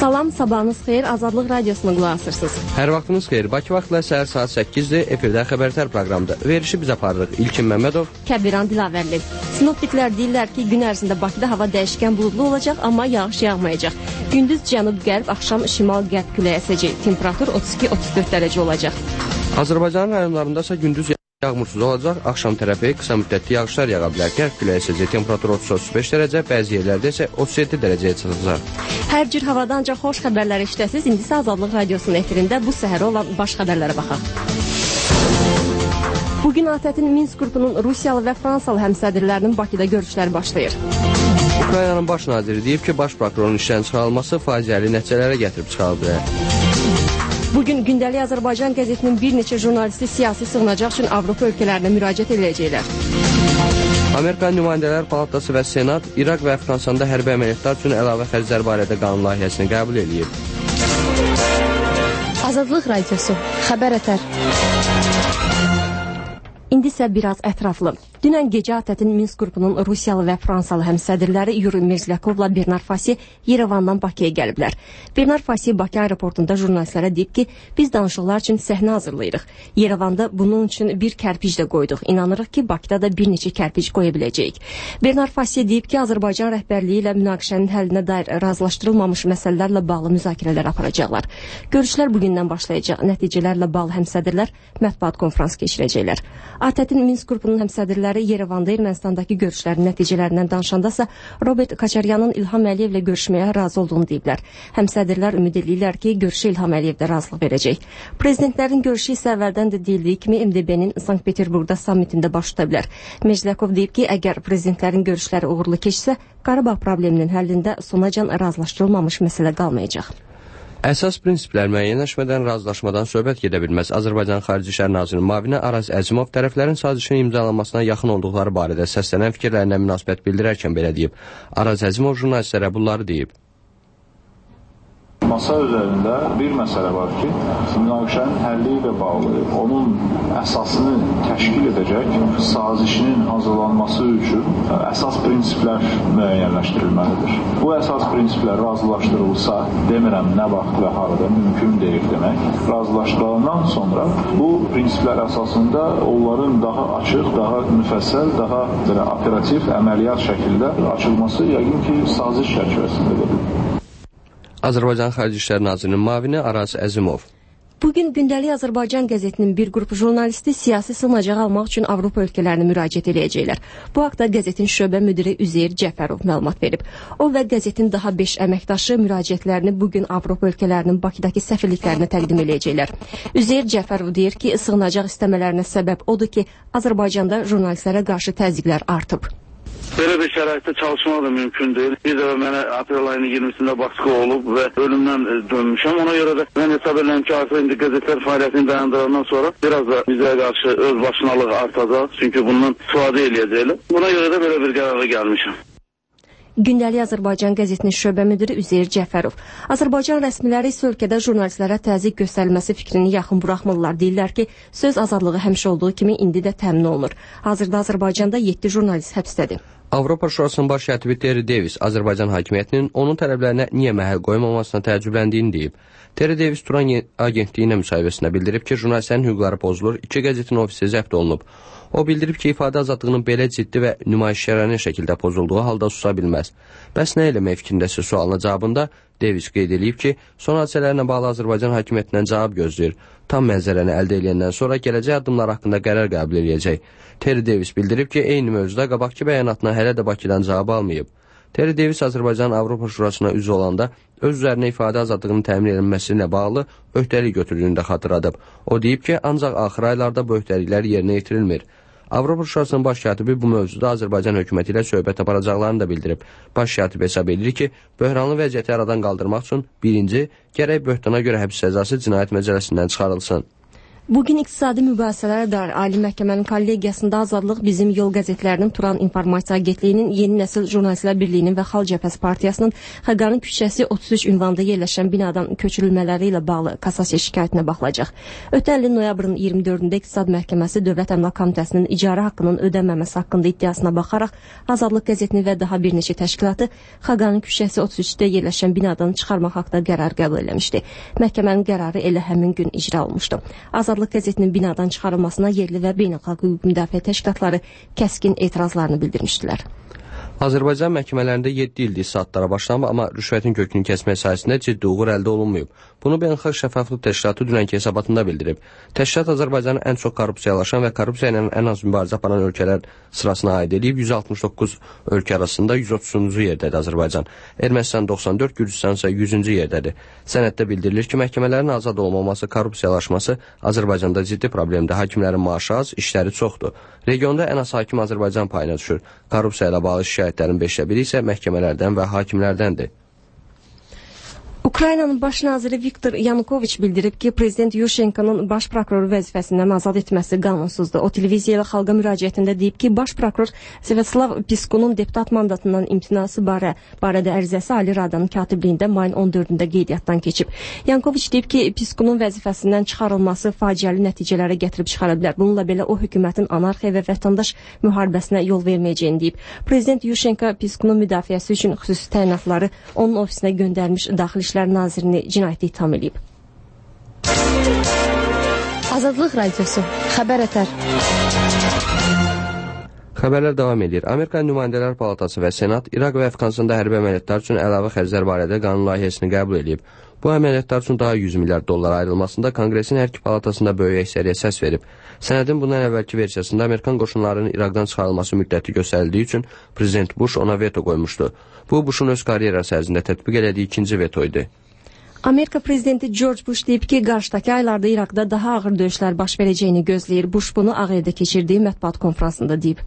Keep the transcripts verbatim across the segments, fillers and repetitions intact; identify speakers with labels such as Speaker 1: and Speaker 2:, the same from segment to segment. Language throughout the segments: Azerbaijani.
Speaker 1: Salam, sabahınız xeyir, Azadlıq Radiosuna qulaq asırsınız.
Speaker 2: Hər vaxtınız xeyir, Bakı vaxtla səhər saat səkkizdir, efirdə xəbərtər proqramda. Verişi biz aparırıq. İlkin Məmmədov,
Speaker 1: Kəbiran Dilavərli. Sinoptiklər deyirlər ki, gün ərzində Bakıda hava dəyişkən buludlu olacaq, amma yağış yağmayacaq. Gündüz cənub-qərb, axşam şimal-qərb küləyi əsəcək. Temperatur otuz iki otuz dörd dərəcə olacaq.
Speaker 2: Azərbaycanın rayonlarında isə gündüz yağmursuz olacaq, axşam tərəfi qısa müddətli yağışlar yağa bilər. Qərb küləyi əsəcək. Temperatur otuz otuz beş dərəcə, bəzi yerlərdə isə otuz yeddi dərəcəyə çıxacaq.
Speaker 1: Hər cür havada ancaq xoş xəbərləri işləsiz. İndi isə Azadlıq Radiosunun efirində bu səhərə olan baş xəbərlərə baxaq. Bugün A T Ə-tin Minsk qrupunun Rusiyalı və Fransalı həmsədrlərinin Bakıda görüşləri başlayır.
Speaker 2: Ukraynanın baş naziri deyib ki, baş prokurorun işdən çıxarılması faciəli nəticələrə gətirib çıxarı bilər.
Speaker 1: Bugün Gündəlik Azərbaycan qəzetinin bir neçə jurnalisti siyasi sığınacaq üçün Avropa ölkələrinə müraciət edəcəklər.
Speaker 2: Amerikan Nümayəndələr Palatası və Senat İraq və Əfqanistanda hərbi əməliyyatlar üçün əlavə xərclər barədə qanun layihəsini qəbul edib.
Speaker 1: Azadlıq Radiosu, xəbər ətər. İndi isə biraz ətraflı. Dünən gecə A T Ə-tin Minsk qrupunun Rusiyalı və Fransalı həmsədrləri Yuri Mirzlyakovla Bernard Fasi Yerevandan Bakıya gəliblər. Bernard Fasi Bakı aeroportunda jurnalistlərə deyib ki, biz danışıqlar üçün səhnə hazırlayırıq. Yerevanda bunun üçün bir kərpic də qoyduq. İnanırıq ki, Bakıda da bir neçə kərpic qoya biləcəyik. Bernard Fasi deyib ki, Azərbaycan rəhbərliyi ilə münaqişənin həllinə dair razılaşdırılmamış məsələlərlə bağlı müzakirələr aparacaqlar. Görüşlər bugündən başlayacaq. Nəticələrlə bağlı həmsədrlər mətbuat konfrans keçirəcəklər. A T Ə-tin Minsk qrupunun həmsədrləri Yerevanda Ermənistandakı görüşlərin nəticələrindən danışandasa Robert Kaçaryanın İlham Əliyevlə görüşməyə razı olduğunu deyiblər. Həmsədrlər ümid edirlər ki, görüşə İlham Əliyev də razılıq verəcək. Prezidentlərin görüşü isə əvvəldən də deyildiyi kimi M D B-nin Sankt-Peterburqda sammitində baş tuta bilər. Mirzlyakov deyib ki, əgər prezidentlərin görüşləri uğurlu keçsə, Qarabağ probleminin həllində sonacan razılaşdırılmamış məsələ qalmayacaq.
Speaker 2: Əsas prinsiplər müəyyənləşmədən razılaşmadan söhbət gedə bilməz. Azərbaycan Xarici İşlər Nazirinin müavini Araz Əzimov tərəflərin sazişin imzalanmasına yaxın olduqları barədə səslənən fikirlərinə münasibət bildirərkən belə deyib. Araz Əzimov jurnalistlərə bunları deyib.
Speaker 3: Masa üzərində bir məsələ var ki, münaqişənin həlli ilə bağlı onun əsasını təşkil edəcək sazişinin hazırlanması üçün əsas prinsiplər müəyyənləşdirilməlidir. Bu əsas prinsiplər razılaşdırılsa, demirəm nə vaxt və harada mümkün deyil demək, razılaşdırılandan sonra bu prinsiplər əsasında onların daha açıq, daha müfəssəl, daha belə, operativ əməliyyat şəkildə açılması yəqin ki, saziş çərçivəsində edilir.
Speaker 2: Azərbaycan Xarici İşlər Nazirinin müavini Araz Əzimov.
Speaker 1: Bugün Gündəlik Azərbaycan qəzetinin bir qrup jurnalisti siyasi sığınacaq almaq üçün Avropa ölkələrinə müraciət edəcəklər. Bu haqda qəzetin şöbə müdiri Üzeyir Cəfərov məlumat verib. O və qəzetin daha beş əməkdaşı müraciətlərini bugün Avropa ölkələrinin Bakıdakı səfirliklərinə təqdim edəcəklər. Üzeyir Cəfərov deyir ki, sığınacaq istəmələrinə səbəb odur ki, Azərbaycanda jurnalistlərə qarşı təzyiqlər artıb.
Speaker 4: Belə bir şəraitdə çalışmaq da mümkün deyil. Bir dəfə mənə aprel ayının iyirmisində baskı olub və ölümdən dönmüşəm. Ona görə də mən hesab edirəm ki, artıq indi qəzetlər fəaliyyətini dayandırandan sonra biraz da bizə qarşı öz başınalıq artacaq. Çünki bundan istifadə eləyəcəklər. Buna görə də belə bir qərara gəlmişəm.
Speaker 1: Gündəlik Azərbaycan qəzetinin şöbə müdiri Üzeyir Cəfərov. Azərbaycan rəsmiləri isə ölkədə jurnalistlərə təzyiq göstərilməsi fikrini yaxın buraxmırlar. Deyirlər ki, söz azadlığı həmişə olduğu kimi indi də təmin olunur. Hazırda Azərbaycanda yeddi jurnalist həbsdədir.
Speaker 2: Avropa Şurasının baş katibi Terry Davis Azərbaycan hakimiyyətinin onun tələblərinə niyə məhəl qoymamasına təəccübləndiyini deyib. Terry Davis Turan agentliyi ilə müsahibəsində bildirib ki, jurnalistlərin hüquqları pozulur, iki qəzetin ofisi zəbt olunub. O bildirib ki, ifadə azadlığının belə ciddi və nümayişçilərinin şəkildə pozulduğu halda susa bilməz. Bəs nə eləmək fikrindəsi sualına cavabında Davis qeyd edib ki, son hadisələrlə bağlı Azərbaycan hakimiyyətindən cavab gözləyir. Tam mənzərəni əldə edəndən sonra gələcək addımlar haqqında qərar qəbul edəcək. Terry Davis bildirib ki, eyni mövzuda qabaqki bəyanatına hələ də Bakıdan cavab almayıb. Terry Davis Azərbaycan Avropa Şurasına üzv olanda öz üzərinə ifadə azadlığının təmin edilməsi ilə bağlı öhdəlik götürdüyünü də xatırladıb. O deyib ki, ancaq axır aylarda bu öhdəliklər yerinə yetirilmir. Avropa Şurasının baş katibi bu mövzuda Azərbaycan hökuməti ilə söhbət aparacaqlarını da bildirib. Baş katib hesab edir ki, böhranlı vəziyyəti aradan qaldırmaq üçün birinci, gərək böhtana görə həbs cəzası cinayət məcəlləsindən çıxarılsın.
Speaker 1: Bugün iqtisadi mübahisələrə dair Ali Məhkəmənin kollegiyasında Azadlıq Bizim Yol qəzetlərinin Turan İnformasiya Agentliyinin, Yeni Nəsil Jurnalistlər Birliyinin və Xalq Cəbhəsi Partiyasının Xəqanın küçəsi otuz üç ünvanda yerləşən binadan köçürülmələri ilə bağlı kassasiya şikayətinə baxılacaq. Ötən ilin noyabrın iyirmi dördündə İqtisad Məhkəməsi Dövlət Əmlak Komitəsinin icarə haqqının ödənməməsi haqqında iddiasına baxaraq Azadlıq qəzetini və daha bir neçə təşkilatı Xəqanın küçəsi otuz üçdə yerləşən binadan çıxarmaq haqqında qərar qəbul eləmişdi. Məhkəmənin qərarı elə həmin gün icra olmuşdu. Azadlıq qəzetinin binadan çıxarılmasına yerli və beynəlxalq hüquq müdafiə təşkilatları kəskin etirazlarını bildirmişdilər.
Speaker 2: Azərbaycan məhkəmələrində yeddi ildir saatlara başlanıb, amma rüşvətin kökünü kəsmək sayəsində ciddi uğur əldə olunmayıb. Bunu Beynəlxalq Şəffaflıq Təşkilatı dünənki hesabatında bildirib. Təşkilat Azərbaycanın ən çox korrupsiyalaşan və korrupsiya ilə ən az mübarizə aparan ölkələr sırasına aid edib, yüz altmış doqquz ölkə arasında yüz otuzuncu yerdədir Azərbaycan. Ermənistan doxsan dörd, Gürcüstan isə yüzüncü yerdədir. Sənəddə bildirilir ki, məhkəmələrin azad olmaması, korrupsiyalaşması Azərbaycanda ciddi problemdir. Hakimlərin maaşı az, işləri çoxdur. Regionda ən az hakim Azərbaycan payına düşür. Korrupsiya ilə bağlı şikayətlərin beşdə biri isə məhkəmələrdən və hakimlərdəndir.
Speaker 1: Ukraynanın baş naziri Viktor Yanukoviç bildirib ki, Prezident Yushchenko'nun baş prokuroru vəzifəsindən azad etməsi qanunsuzdur. O, televiziya ilə xalqa müraciətində deyib ki, baş prokuror Svetslav Piskunun deputat mandatından imtinası barə, barədə ərizəsi Ali Radanın katibliyində mayın on dördündə qeydiyyatdan keçib. Yanukoviç deyib ki, Piskunun vəzifəsindən çıxarılması faciəli nəticələrə gətirib çıxara bilər. Bununla belə o, hökumətin anarxiya və vətəndaş müharibəsinə yol verməyəcəyini deyib. Prezident Yushchenko Piskunun müdafiəsi üçün xüsusi təyinatları onun ofisinə göndərmiş daxili İşlər nazirini cinayətli itham edib.
Speaker 5: Azadlıq Radiosu, Xəbər Ətər.
Speaker 2: Xəbərlər davam edir. Amerika Nümayəndələr Palatası və Senat İraq və Əfqanistanda hərbi əməliyyatlar üçün əlavə xərclər barədə qanun layihəsini qəbul edib. Bu əməliyyatlar üçün daha yüz milyard dollar ayrılmasında Konqresin hər iki palatasında böyük əksəriyyət səs verib. Sənədin bundan əvvəlki versiyasında Amerikan qoşunlarının İraqdan çıxarılması müddəti göstərildiyi üçün Prezident Bush ona veto qoymuşdu. Bu, Bushun öz karyerası ərzində tətbiq elədiyi ikinci veto idi.
Speaker 1: Amerika prezidenti George Bush deyib ki, qarşıdakı aylarda İraqda daha ağır döyüşlər baş verəcəyini gözləyir. Bush bunu Ağ Evdə keçirdiyi mətbuat konfransında deyib.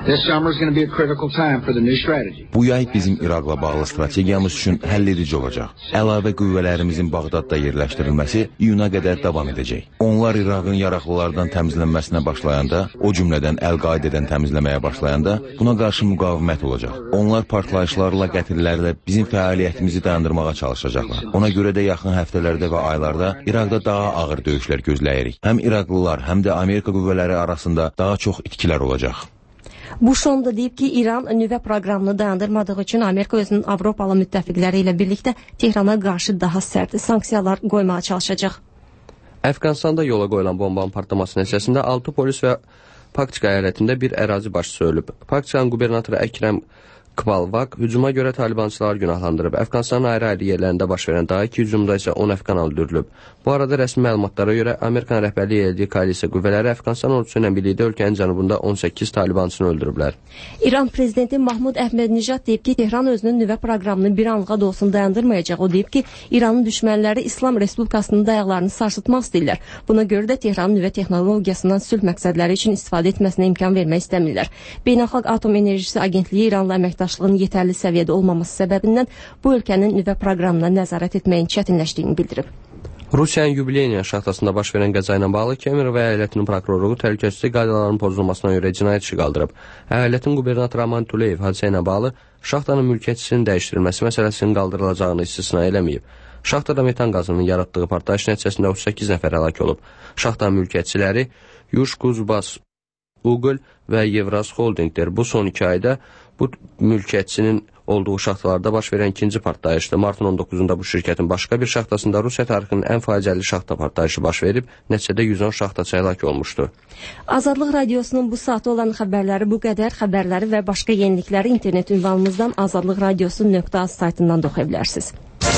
Speaker 6: Bu yay bizim İraqla bağlı strategiyamız üçün həlledici olacaq. Əlavə qüvvələrimizin Bağdadda yerləşdirilməsi iyuna qədər davam edəcək. Onlar İraqın yaraqlılardan təmizlənməsinə başlayanda, o cümlədən Əl-Qaidədən təmizləməyə başlayanda buna qarşı müqavimət olacaq. Onlar partlayışlarla, qətillərlə bizim fəaliyyətimizi dayandırmağa çalışacaqlar. Ona görə də yaxın həftələrdə və aylarda İraqda daha ağır döyüşlər gözləyirik. Həm İraqlılar, həm də Amerika qüvvələri arasında daha çox itkilər olacaq.
Speaker 1: Bush onda deyib ki, İran nüvə proqramını dayandırmadığı üçün Amerika özünün Avropalı müttəfiqləri ilə birlikdə Tehrana qarşı daha sərt sanksiyalar qoymağa çalışacaq.
Speaker 2: Əfqanistanda yola qoyulan bombanın partlaması nəticəsində altı polis və Paktika əyalətində bir ərazi başçısı ölüb. Paktikanın qubernatoru Əkrəm Kvalvak hücuma görə talibançıları günahlandırıb. Əfqanistanın ayrı-ayrı yerlərində baş verən daha iki hücumda isə on əfqan öldürülüb. Bu arada rəsmi məlumatlara görə Amerikan rəhbərliyi elədiyi koalisiya qüvvələri Əfqanistan ordusu ilə birlikdə ölkənin cənubunda on səkkiz talibançını öldürüblər.
Speaker 1: İran prezidenti Mahmud Əhmədnijad deyib ki, Tehran özünün nüvə proqramını bir anlığa da olsun dayandırmayacaq. O deyib ki, İranın düşmənləri İslam Respublikasının dayaqlarını sarsıtmaq istəyirlər. Buna görə də Tehranın nüvə texnologiyasından sülh məqsədləri üçün istifadə etməsinə imkan vermək istəmirlər. Beynəlxalq Atom Enerjisi Agentliyi İranla əməkdaşlığın yetərli səviyyədə olmaması səbəbindən bu ölkənin nüvə proqramına nəzarət etməyin çətinləşdiyini bildirib.
Speaker 2: Rusiyanın Yubileyniya şaxtasında baş verən qəza ilə bağlı Kemerov əyalətinin prokuroru təhlükəsizlik qaydalarının pozulmasına görə cinayət işi qaldırıb. Əyalətin qubernatoru Aman Tuleyev hadisə ilə bağlı şaxtanın mülkiyyətçisinin dəyişdirilməsi məsələsinin qaldırılacağını istisna eləməyib. Şaxtada metan qazının yaratdığı partlayış nəticəsində otuz səkkiz nəfər həlak olub. Şaxtanın mülkiyyətçiləri Yushkuzbas Ugl və Yevraz Holdingdir. Bu son iki ayda bu mülkiyyətçinin olduğu şaxtalarda baş verən ikinci partlayışdır. Martın on doqquzunda bu şirkətin başqa bir şaxtasında Rusiya tarixinin ən faciəli şaxta partlayışı baş verib, nəticədə yüz on şaxtaçı həlak olmuşdu.
Speaker 1: Azadlıq Radiosunun bu saatı olan xəbərləri bu qədər. Xəbərləri və başqa yenilikləri internet ünvanımızdan azadlıq radiosu nöqtə az saytından da oxuya bilərsiniz.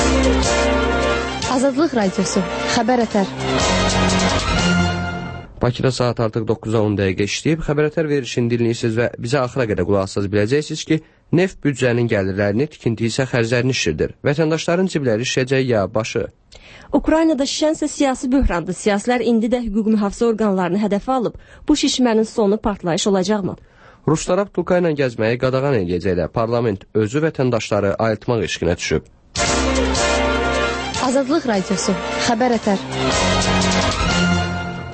Speaker 5: Azadlıq Radiosu, Xəbər Ətər.
Speaker 2: Bakıda saat artıq doqquza on dəqiqə işləyib, Xəbər Ətər verilişini dinləyirsiniz və bizə axıra qədər qulaq asasız biləcəksiniz ki, neft büdcənin gəlirlərini, tikinti isə xərclərini şişirdir. Vətəndaşların cibləri şişəcək ya başı.
Speaker 1: Ukraynada şişənsə siyasi böhrandır. Siyasilər indi də hüquq mühafizə orqanlarını hədəfə alıb. Bu şişmənin sonu partlayış olacaqmı?
Speaker 2: Ruslar Abdulka ilə gəzməyi qadağan edəcəklər. Parlament özü vətəndaşları ayıltmaq işkinə düşüb.
Speaker 5: Azadlıq Radiosu, Xəbər Ətər.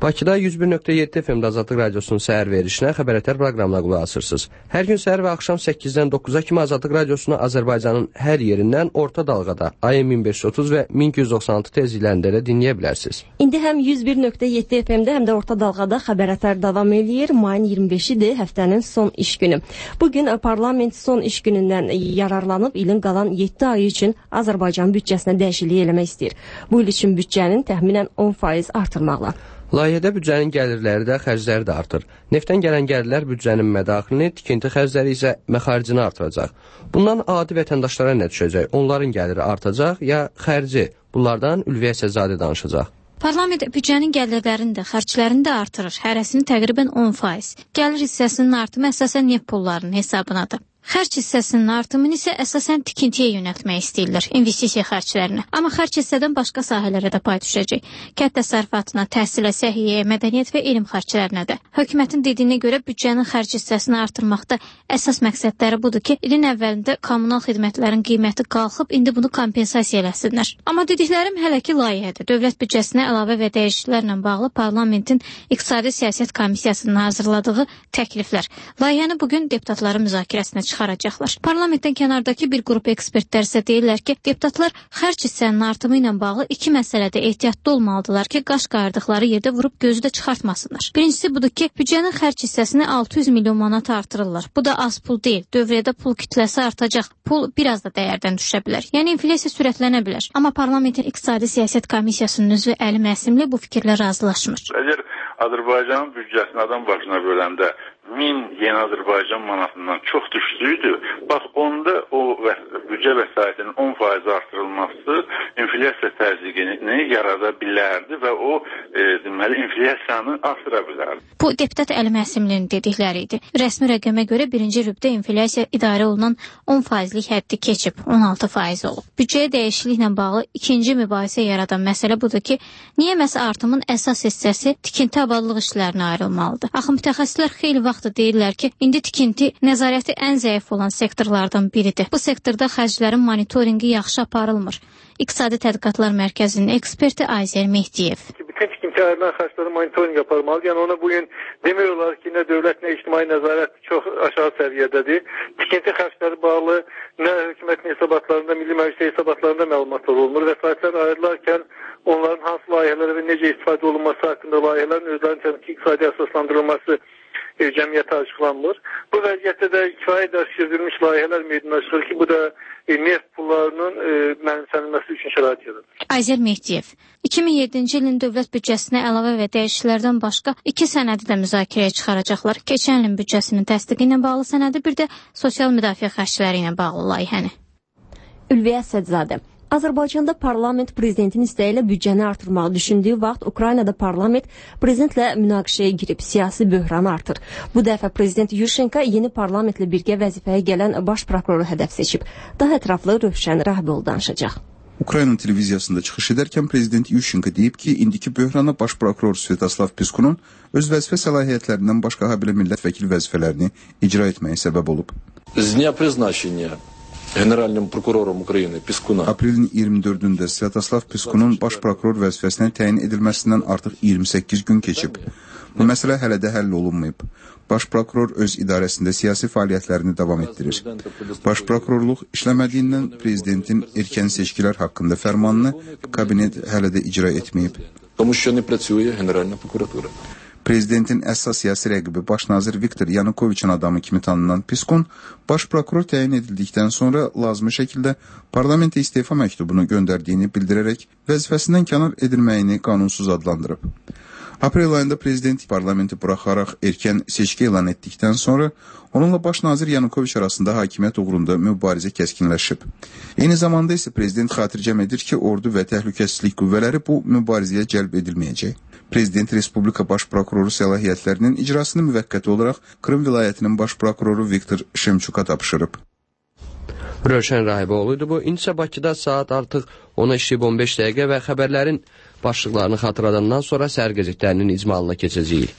Speaker 2: Bakıda yüz bir nöqtə yeddi F M-də Azadlıq Radiosunun səhər verişinə xəbərətər proqramına qulaq asırsınız. Hər gün səhər və axşam səkkizdən doqquza kimi Azadlıq Radiosunu Azərbaycanın hər yerindən orta dalğada A M min beş yüz otuz və min iki yüz doxsan altı tezliklərində də dinləyə bilərsiniz.
Speaker 1: İndi həm yüz bir nöqtə yeddi F M-də, həm də orta dalğada xəbərətər davam eləyir. Mayın iyirmi beşidir, həftənin son iş günü. Bugün parlament son iş günündən yararlanıb ilin qalan yeddi ayı üçün Azərbaycan büdcəsinə dəyişiklik eləmək istəyir. Bu il üçün büdcənin təxminən on faiz artırmaqla.
Speaker 2: Layihədə büdcənin gəlirləri də, xərcləri də artır. Neftdən gələn gəlirlər büdcənin mədaxilini, tikinti xərcləri isə məxaricini artıracaq. Bundan adi vətəndaşlara nə düşəcək? Onların gəliri artacaq ya xərci? Bunlardan Ülviyə Səzadə danışacaq.
Speaker 7: Parlament büdcənin gəlirlərini də, xərclərini də artırır. Hərəsini təqribən on faiz. Gəlir hissəsinin artımı əsasən neft pullarının hesabınadır. Xərc hissəsinin artımını isə əsasən tikintiyə yönəltmək istəyirlər, investisiya xərclərini. Amma xərc hissədən başqa sahələrə də pay düşəcək. Kənd təsərrüfatına, təhsilə, səhiyyəyə, mədəniyyət və elm xərclərinə də. Hökumətin dediyinə görə büdcənin xərc hissəsini artırmaqda əsas məqsədləri budur ki, ilin əvvəlində kommunal xidmətlərin qiyməti qalxıb, indi bunu kompensasiya eləsinlər. Amma dediklərim hələ ki layihədir. Dövlət büdcəsinə əlavə və dəyişikliklərlə bağlı parlamentin İqtisadi Siyasət Komissiyasının hazırladığı təkliflər. Layihəni bugün deputatların müzakirəsinə çıxaracaqlar. Parlamentdən kənardakı bir qrup ekspertlər isə deyirlər ki, deputatlar xərc hissənin artımı ilə bağlı iki məsələdə ehtiyatlı olmalıdırlar ki, qaş qayırdıqları yerdə vurub gözü də çıxartmasınlar. Birincisi budur ki, büdcənin xərc hissəsini altı yüz milyon manata artırırlar. Bu da az pul deyil. Dövriyədə pul kütləsi artacaq. Pul biraz da dəyərdən düşə bilər. Yəni inflyasiya sürətlənə bilər. Amma parlamentin İqtisadi Siyasət Komissiyasının üzvü Əli Məsimli bu fikirlə razılaşmır.
Speaker 8: Əgər Azərbaycanın büdcəsini adam başına böləndə min yeni Azərbaycan manatından çox düşdüydü. Bax, onda o və, büdcə vəsaitinin on faiz artırılması inflyasiya təzyiqini yarada bilərdi və o e, deməli inflyasiyanı artıra bilərdi.
Speaker 7: Bu deputat Əli Məsimlinin dedikləri idi. Rəsmi rəqəmə görə birinci rübdə inflyasiya idarə olunan on faizlik həddi keçib, on altı faiz olub. Büdcəyə dəyişikliklə bağlı ikinci mübahisə yaradan məsələ budur ki, niyə məhz artımın əsas hissəsi tikinti abadlıq işlərinə ayrılmalıdır? Axı mütəxəssislər xeyli vaxt deyirlər ki, indi tikinti nəzarəti ən zəif olan sektorlardan biridir. Bu sektorda xərclərin monitorinqi yaxşı aparılmır. İqtisadi Tədqiqatlar Mərkəzinin eksperti Ayzer Mehdiyev.
Speaker 9: Bütün tikinti ayrılan xərclərin monitorinq aparılmalı. Yəni ona bugün demiyorlar ki, nə dövlət, nə ictimai nəzarət çox aşağı səviyyədədir. Tikinti xərcləri bağlı nə hökumətin hesabatlarında, Milli Məclisin hesabatlarında məlumatlar olunur. Vəsaitlər ayrılarkən onların hansı layihələrə və necə istifadə olunması haqqında layihələrin özlərinin iqtisadi əsaslandırılması e, cəmiyyətə açıqlanmır. Bu vəziyyətdə də kifayət aşkırılmış layihələr meydana çıxır ki, bu da e, neft pullarının e, mənimsənilməsi üçün şərait yaradır.
Speaker 7: Ayzer Mehdiyev, iki min yeddinci ilin dövlət büdcəsinə əlavə və dəyişikliklərdən başqa iki sənədi də müzakirəyə çıxaracaqlar. Keçən ilin büdcəsinin təsdiqi ilə bağlı sənədi, bir də sosial müdafiə xərcləri ilə bağlı layihəni.
Speaker 1: Ülviyə Səzadə. Azərbaycanda parlament prezidentin istəyi ilə büdcəni artırmağı düşündüyü vaxt Ukraynada parlament prezidentlə münaqişəyə girib siyasi böhranı artır. Bu dəfə prezident Yushchenko yeni parlamentlə birgə vəzifəyə gələn baş prokuroru hədəf seçib. Daha ətraflı Rövşən Rahiboğlu danışacaq.
Speaker 10: Ukrayna televiziyasında çıxış edərkən prezident Yushchenko deyib ki, indiki böhrana baş prokuror Svetoslav Piskunun öz vəzifə səlahiyyətlərindən başqa habelə millət vəkili vəzifələrini icra etməyə səbəb olub.
Speaker 11: З дня призначения Generalным prokurorum Ukrayna Piskuna.
Speaker 10: Aprelin iyirmi dördündə Svetoslav Piskunun baş prokuror vəzifəsinə təyin edilməsindən artıq iyirmi səkkiz gün keçib. Bu məsələ hələ də həll olunmayıb. Baş prokuror öz idarəsində siyasi fəaliyyətlərini davam etdirir. Baş prokurorluq işləmədiyindən prezidentin erkən seçkilər haqqında fərmanını kabinet hələ də icra etməyib.
Speaker 11: Тому що не працює Генеральна прокуратура.
Speaker 10: Prezidentin əsas siyasi rəqibi baş nazir Viktor Yanukoviçin adamı kimi tanınan Piskun, baş prokuror təyin edildikdən sonra lazımi şəkildə parlamentə istefa məktubunu göndərdiyini bildirərək vəzifəsindən kənar edilməyini qanunsuz adlandırıb. Aprel ayında prezident parlamenti buraxaraq erkən seçki elan etdikdən sonra onunla baş nazir Yanukoviç arasında hakimiyyət uğrunda mübarizə kəskinləşib. Eyni zamanda isə prezident xatircəm edir ki, ordu və təhlükəsizlik qüvvələri bu mübarizəyə cəlb edilməyəcək. Prezident Respublika baş prokuroru səlahiyyətlərinin icrasını müvəqqəti olaraq Krım vilayətinin baş prokuroru Viktor Şemçuka tapşırıb.
Speaker 2: Rövşən Rahiboğlu idi bu. İndi Bakıda saat artıq ona işləyib on beş dəqiqə və xəbərlərin başlıqlarını xatırladandan sonra səhər qəzetlərinin icmalına keçəcəyik.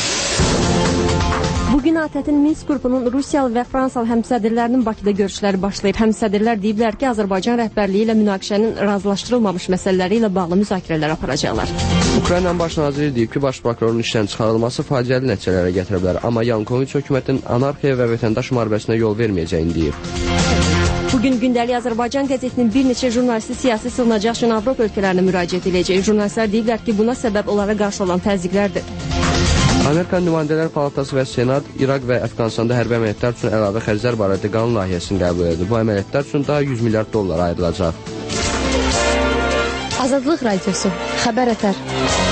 Speaker 1: Bugün A T Ə-tin Minsk qrupunun Rusiyalı və Fransalı həmsədrlərinin Bakıda görüşləri başlayıb. Həmsədrlər deyiblər ki, Azərbaycan rəhbərliyi ilə münaqişənin razılaşdırılmamış məsələləri ilə bağlı müzakirələr aparacaqlar.
Speaker 2: Ukrayna baş naziri deyib ki, baş prokurorun işdən çıxarılması faciəli nəticələrə gətirə bilər, amma Yanukoviç hökumətin anarxiya və vətəndaş müharibəsinə yol verməyəcəyini deyib.
Speaker 1: Bugün gündəlik Azərbaycan qəzetinin bir neçə jurnalisti siyasi sığınacaq üçün Avropa ölkələrinə müraciət edəcək. Jurnalistlər deyiblər ki, buna səbəb onlara qarşı olan təzyiqlərdir.
Speaker 2: Amerikan Nümayəndələr Palatası və Senat İraq və Əfqanistanda hərbi əməliyyatlar üçün əlavə xərclər barədə qanun layihəsini qəbul edir. Bu əməliyyatlar üçün daha yüz milyard dollar ayrılacaq.
Speaker 5: Azadlıq Radiosu, Xəbər Ətər.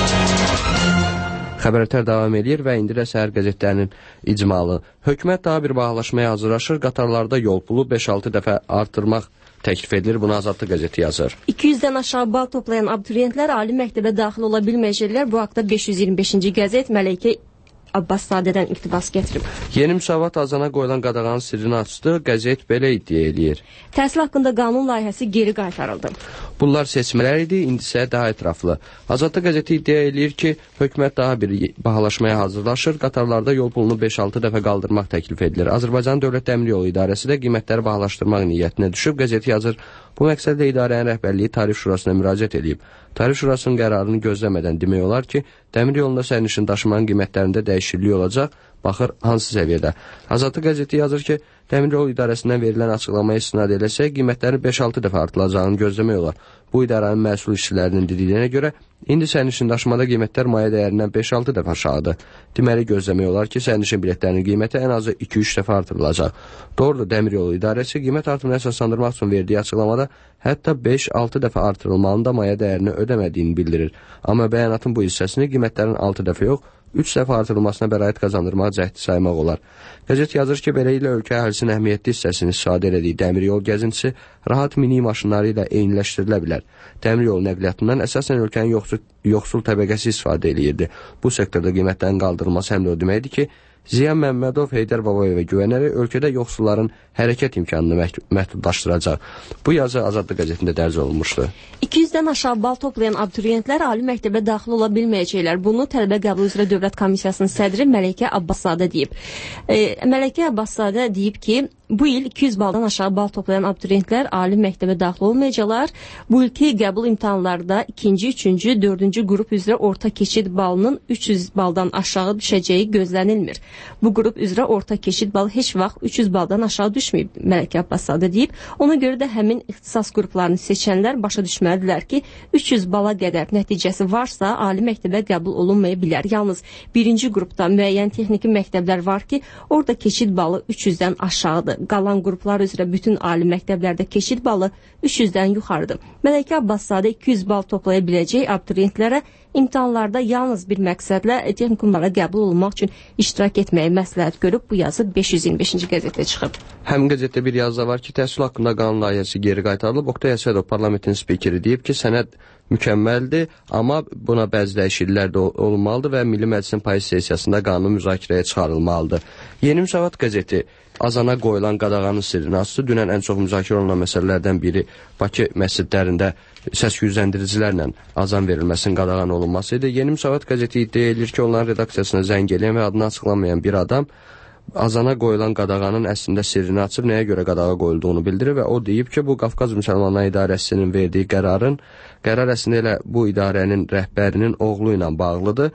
Speaker 2: Xəbər Ətər davam edir və indi də səhər qəzetlərinin icmalı. Hökumət daha bir bahalaşmaya hazırlaşır, qatarlarda yol pulu beş altı dəfə artırmaq təklif edilir. Bunu Azadlıq qəzeti yazır.
Speaker 1: iki yüzdən aşağı bal toplayan abituriyentlər ali məktəbə daxil ola bilməyəcəklər. Bu haqda beş yüz iyirmi beşinci qəzet Mələkə Abbassadədən iqtibas gətirib.
Speaker 2: Yeni müsavat azana qoyulan qadağanın sirrini açdı. Qəzet belə iddia eləyir.
Speaker 1: Təhsil haqqında qanun layihəsi geri qaytarıldı.
Speaker 2: Bunlar seçmələr idi, indi isə daha ətraflı. Azadlıq qəzeti iddia eləyir ki, hökumət daha bir bahalaşmaya hazırlaşır. Qatarlarda yol pulunu beş altı dəfə qaldırmaq təklif edilir. Azərbaycan Dövlət Dəmir Yolu İdarəsi də qiymətləri bahalaşdırmaq niyyətinə düşüb. Qəzeti yazır. Bu məqsədlə idarənin rəhbərliyi Tarif Şurasına müraciət edib. Tarif Şurasının qərarını gözləmədən demək olar ki, dəmir yolunda sərnişin daşımanın qiymətlərində dəyişiklik olacaq. Baxır hansı səviyyədə. Azadlıq qəzeti yazır ki, Dəmir Yol İdarəsindən verilən açıqlamaya istinad eləsək, qiymətlərin beş altı dəfə artılacağını gözləmək olar. Bu idarənin məsul işçilərinin dediyinə görə, indi sərnişin daşımada qiymətlər maya dəyərindən beş altı dəfə aşağıdır. Deməli, gözləmək olar ki, sərnişin biletlərinin qiyməti ən azı iki üç dəfə artırılacaq. Doğrudur, Dəmir Yolu İdarəsi qiymət artımını əsaslandırmaq üçün verdiyi açıqlamada hətta beş altı dəfə artırılmanın da maya dəyərini ödəmədiyini bildirir. Amma bəyanatın bu hissəsini qiymətlərin altı dəfə yox, üç dəfə artırılmasına bəraət qazandırmaq cəhdi saymaq olar. Qəzet yazır ki, beləliklə ölkə əhalisinin əhəmiyyətli hissəsini istifadə elədiyi dəmir yol gəzintisi rahat mini maşınları ilə eyniləşdirilə bilər. Dəmir yolu nəqliyyatından əsasən ölkənin yoxsul, yoxsul təbəqəsi istifadə eləyirdi. Bu sektorda qiymətlərin qaldırılması həm də o deməkdir ki, Ziyan Məmmədov, Heydər Babayevə güvənərək ölkədə yoxsulların hərəkət imkanını məhdudlaşdıracaq. Bu yazı Azadlıq qəzetində dərc olunmuşdu.
Speaker 1: iki yüzdən aşağı bal toplayan abituriyentlər ali məktəbə daxil ola bilməyəcəklər. Bunu tələbə qəbulu üzrə Dövlət Komissiyasının sədri Mələkə Abbaszadə deyib. E, Mələkə Abbaszadə deyib ki, bu il iki yüz baldan aşağı bal toplayan abituriyentlər ali məktəbə daxil olmayacaqlar. Bu ilki qəbul imtahanlarda ikinci, üçüncü, dördüncü qrup üzrə orta keçid balının üç yüz baldan aşağı düşəcəyi gözlənilmir. Bu qrup üzrə orta keçid balı heç vaxt üç yüz baldan aşağı düşməyib, Mələkə Abbaszadə deyib. Ona görə də həmin ixtisas qruplarını seçənlər başa düşməlidirlər ki, üç yüz bala qədər nəticəsi varsa, ali məktəbə qəbul olunmaya bilər. Yalnız birinci qrupda müəyyən texniki məktəblər var ki, orada keçid balı üç yüzdən aşağıdır. Qalan qruplar üzrə bütün ali məktəblərdə keçid balı üç yüzdən yuxarıdır. Mələkə Abbaszadə iki yüz bal toplaya biləcək abituriyentlərə imtahanlarda yalnız bir məqsədlə texnikumlara qəbul olunmaq üçün iştirak etməyi məsləhət görüb. Bu yazı beş yüz iyirmi beşinci qəzetdə çıxıb.
Speaker 2: Həmin qəzetdə bir yazı var ki, təhsil haqqında qanun layihəsi geri qaytarılıb. Oqtay Əsədov parlamentin spikeri deyib ki, sənəd mükəmməldir, amma buna bəzi dəyişikliklər də olunmalıdır və Milli Məclisin payız sessiyasında qanun müzakirəyə çıxarılmalıdır. Yeni Müsavat qəzeti azana qoyulan qadağanın sirrini açdı. Dünən ən çox müzakirə olunan məsələlərdən biri Bakı məscidlərində səs-küyləndiricilərlə azan verilməsinin qadağan olunması idi. Yeni Müsavat qəzeti iddia edir ki, onların redaksiyasına zəng eləyən və adını açıqlamayan bir adam azana qoyulan qadağanın əslində sirrini açıb nəyə görə qadağa qoyulduğunu bildirir və o deyib ki, bu Qafqaz Müsəlmanlar İdarəsinin verdiyi qərarın, qərar əslində elə bu idarənin rəhbərinin oğlu ilə bağlıdır.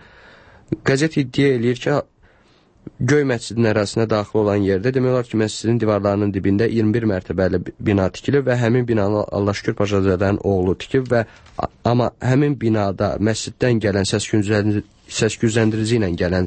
Speaker 2: Qəzet iddia eləyir ki, Göy məscidin ərazisinə daxil olan yerdə demək olar ki, məscidin divarlarının dibində iyirmi bir mərtəbəli bina tikilib və həmin binanı Allah şükür Paşazadənin oğlu tikib və amma həmin binada məsciddən gələn səs-küylendirici ilə gələn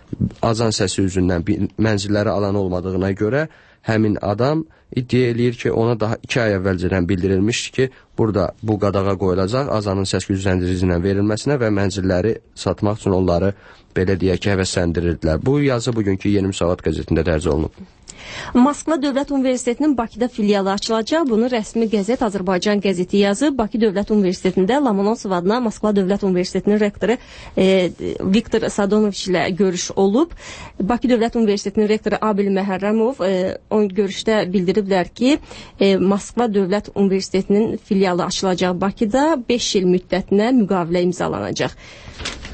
Speaker 2: azan səsi üzündən mənzilləri alan olmadığına görə həmin adam iddia eləyir ki, ona daha iki ay əvvəlcədən bildirilmişdi ki, burada bu qadağa qoyulacaq azanın səs-küylendirici ilə verilməsinə və mənzilləri satmaq üçün onları belə deyək ki, həvəsləndirirdilər. Bu yazı bugünkü Yeni Müsavat qəzetində dərc olunub.
Speaker 1: Moskva Dövlət Universitetinin Bakıda filialı açılacaq. Bunu rəsmi qəzet Azərbaycan qəzeti yazıb. Bakı Dövlət Universitetində Lomonosov adına Moskva Dövlət Universitetinin rektoru e, Viktor Sadonoviç ilə görüş olub. Bakı Dövlət Universitetinin rektoru Abil Məhərrəmov e, o görüşdə bildiriblər ki, e, Moskva Dövlət Universitetinin filialı açılacaq Bakıda beş il müddətinə müqavilə imzalanacaq.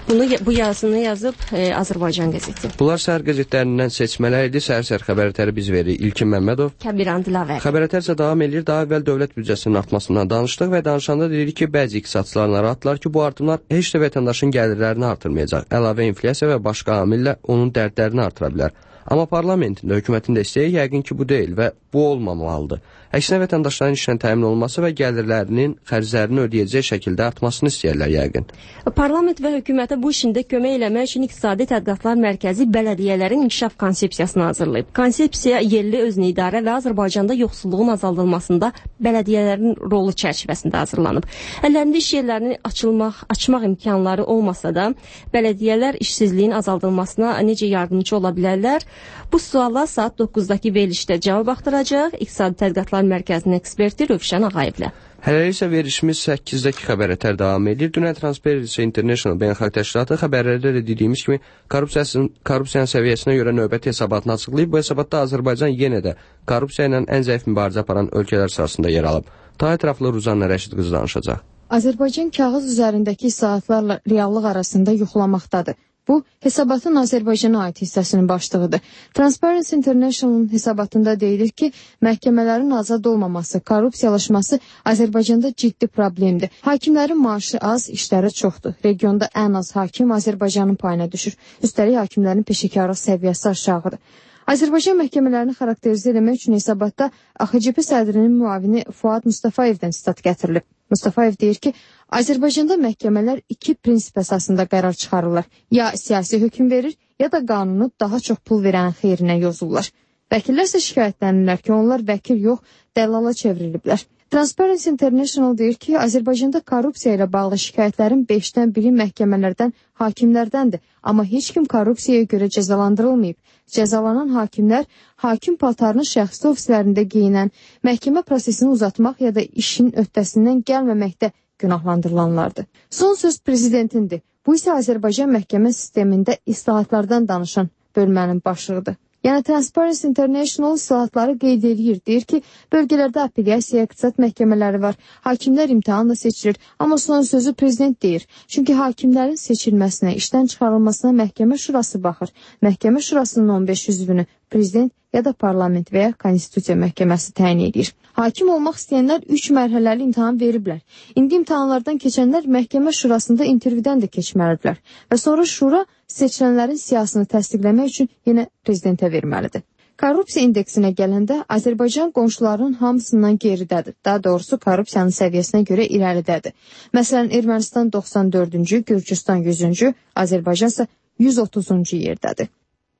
Speaker 1: Bunu bu yazını yazıb e, Azərbaycan qəzeti.
Speaker 2: Bunlar səhər qəzetlərindən seçmələr idi. Səhər-səhər xəbərətəri biz verir İlkin Məmmədov.
Speaker 1: Kəbiran Dilavər.
Speaker 2: Xəbərətər isə davam edir. Daha əvvəl dövlət büdcəsinin artmasından danışdıq və danışanda dedik ki, bəzi iqtisadçılar narahatlar ki, bu artımlar heç də vətəndaşın gəlirlərini artırmayacaq. Əlavə inflyasiya və başqa amillə onun dərdlərini artıra bilər. Amma parlamentin də, hökumətin də istəyi yəqin ki, bu deyil və bu olmamalıdır. Əksinə vətəndaşların işlə təmin olunması və gəlirlərinin xərclərini ödəyəcək şəkildə artmasını istəyirlər yəqin.
Speaker 1: Parlament və hökumətə bu işində kömək eləmək üçün İqtisadi Tədqiqatlar Mərkəzi bələdiyyələrin inkişaf konsepsiyasını hazırlayıb. Konsepsiya yerli özünü idarə və Azərbaycanda yoxsulluğun azaldılmasında bələdiyyələrin rolu çərçivəsində hazırlanıb. Əllərində iş yerlərini açılmaq, açmaq imkanları olmasa da, bələdiyyələr işsizliyin azaldılmasına necə yardımcı ola bilərlər? Bu suala saat doqquzdakı verilişdə cavab axtaracaq İqtisadi Tədqiqatlar Mərkəzinin eksperti Rövşən Ağayevlə.
Speaker 2: Hələlik isə verilişimiz səkkizdə xəbərətər davam edir. Dünən Transparency International Beynəlxalq Təşkilatı xəbərlərdə də dediyimiz kimi korrupsiyanın səviyyəsinə görə növbəti hesabatını açıqlayıb. Bu hesabatda Azərbaycan yenə də korrupsiya ilə ən zəif mübarizə aparan ölkələr sırasında yer alıb. Daha ətraflı Ruzanna Rəşid qızı danışacaq.
Speaker 5: Azərbaycan kağız üzərindəki islahatlarla reallıq arasında yoxlamaqdadır. Bu, hesabatın Azərbaycana aid hissəsinin başlığıdır. Transparency International'ın hesabatında deyilir ki, məhkəmələrin azad olmaması, korrupsiyalaşması Azərbaycanda ciddi problemdir. Hakimlərin maaşı az, işləri çoxdur. Regionda ən az hakim Azərbaycanın payına düşür. Üstəlik hakimlərin peşəkarlıq səviyyəsi aşağıdır. Azərbaycan məhkəmələrini xarakterizə etmək üçün hesabatda A X C P sədrinin müavini Fuad Mustafayevdən sitat gətirilib. Mustafayev deyir ki, Azərbaycanda məhkəmələr iki prinsip əsasında qərar çıxarırlar. Ya siyasi hökm verir, ya da qanunu daha çox pul verən xeyrinə yozurlar. Vəkillər isə şikayətlənirlər ki, onlar vəkil yox, dəllala çevriliblər. Transparency International deyir ki, Azərbaycanda korrupsiya ilə bağlı şikayətlərin beşdən biri məhkəmələrdən, hakimlərdəndir. Amma heç kim korrupsiyaya görə cəzalandırılmayıb. Cəzalanan hakimlər, hakim paltarını şəxsi ofislərində geyinən, məhkəmə prosesini uzatmaq ya da işin öhdəsindən gəlməməkdə günahlandırılanlardır. Son söz prezidentindir. Bu isə Azərbaycan məhkəmə sistemində islahatlardan danışan bölmənin başlığıdır. Yəni Transparency International islahatları qeyd edir, deyir ki, bölgələrdə apellyasiya, iqtisad məhkəmələri var, hakimlər imtahanla seçilir, amma son sözü prezident deyir. Çünki hakimlərin seçilməsinə, işdən çıxarılmasına məhkəmə şurası baxır. Məhkəmə şurasının on beş üzvünü prezident ya da parlament və ya konstitusiya məhkəməsi təyin edir. Hakim olmaq istəyənlər üç mərhələli imtahan veriblər. İndi imtahanlardan keçənlər məhkəmə şurasında intervyudan da keçməlidirlər. Və sonra şura seçilənlərin siyasını təsdiqləmək üçün yenə prezidentə verməlidir. Korrupsiya indeksinə gələndə Azərbaycan qonşularının hamısından geridədir. Daha doğrusu korrupsiyanın səviyyəsinə görə irəlidədir. Məsələn, Ermənistan doxsan dördüncü, Gürcüstan yüzüncü, Azərbaycan isə yüz otuzuncu yerdədir.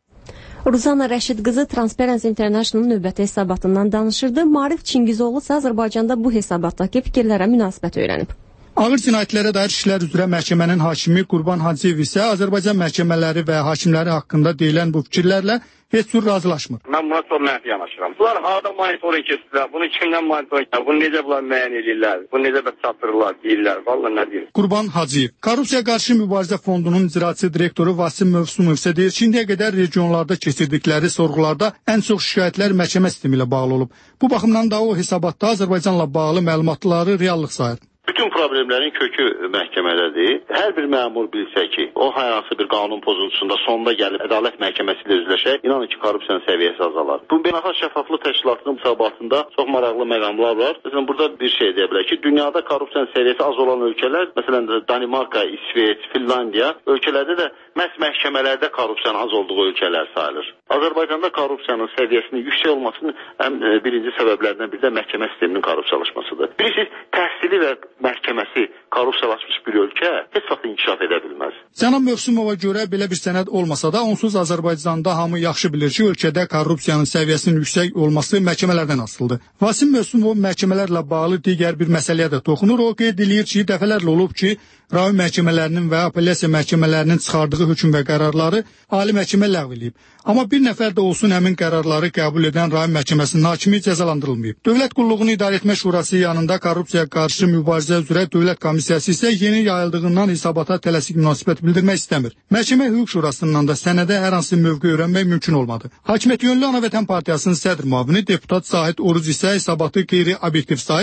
Speaker 1: Ruzanna Rəşid qızı Transparency International növbəti hesabatından danışırdı. Marif Çingizoğlu isə Azərbaycanda bu hesabatdakı fikirlərə münasibət öyrənib.
Speaker 12: Ağır cinayətlərə dair işlər üzrə məhkəmənin hakimi Qurban Hacıyev isə Azərbaycan məhkəmələri və hakimləri haqqında deyilən bu fikirlərlə heç cür razılaşmır.
Speaker 13: Mən buna çox mənfi yanaşıram. Bunlar harada monitoring edirlər, bunu kimdən monitoring edirlər, bunu necə bunlar müəyyən edirlər, bunu necə də çatdırırlar, deyirlər, vallahi nə deyir.
Speaker 12: Qurban Hacıyev, Korrupsiya Qarşı Mübarizə Fondunun icraçı direktoru Vasim Mövsümov isə deyir ki, indiyə qədər regionlarda keçirdikləri sorğularda ən çox şikayətlər məhkəmə sistemi ilə bağlı olub. Bu baxımdan da o hesabatda Azərbaycanla bağlı məlumatları reallıq sayır.
Speaker 14: Bütün problemlərin kökü məhkəmədədir. Hər bir məmur bilsə ki, o hər hansı bir qanun pozuntusunda sonunda gəlib ədalət məhkəməsi ilə üzləşək, inanın ki, korrupsiyanın səviyyəsi azalar. Bu Beynəlxalq Şəffaflıq Təşkilatının hesabatında çox maraqlı məqamlar var. Məsələn, burada bir şey deyə bilər ki, dünyada korrupsiyanın səviyyəsi az olan ölkələr, məsələn, Danimarka, İsveç, Finlandiya, ölkələrdə də məhz məhkəmələrdə korrupsiyanın az olduğu ölkələr sayılır. Azərbaycanda korrupsiyanın səviyyəsinin yüksək olmasının ən birinci səbəblərindən biri də məhkəmə sisteminin korrupsiyalaşmasıdır. Bilirsiniz, təhsili və məhkəməsi korrupsiyalaşmış bir ölkə heç vaxt inkişaf edə bilməz.
Speaker 12: Cənab Mövsümova görə belə bir sənəd olmasa da, onsuz Azərbaycanda hamı yaxşı bilir ki, ölkədə korrupsiyanın səviyyəsinin yüksək olması məhkəmələrdən asılıdır. Vasim Mövsümov məhkəmələrlə bağlı digər bir məsələyə də toxunur. O qeyd edir ki, dəfələrlə olub ki, rayon məhkəmələrinin və apellyasiya məhkəmələrinin çıxardığı hökm və qərarları ali məhkəmə ləğv edib. Amma bir nəfər də olsun həmin qərarları qəbul edən rayon məhkəməsinin hakimi cəzalandırılmayıb. Dövlət Qulluğunu İdarə Etmə Şurası yanında Korrupsiya Qarşı Mübarizə üzrə Dövlət Komissiyası isə yeni yayıldığından hesabata tələsik münasibət bildirmək istəmir. Məhkəmə Hüquq Şurasından da sənədə hər hansı mövqe öyrənmək mümkün olmadı. Hakimiyyət yönlü Ana Vətən Partiyasının sədr müavini deputat Zahid Oruz isə hesabatı qeyri-obyektiv sayır.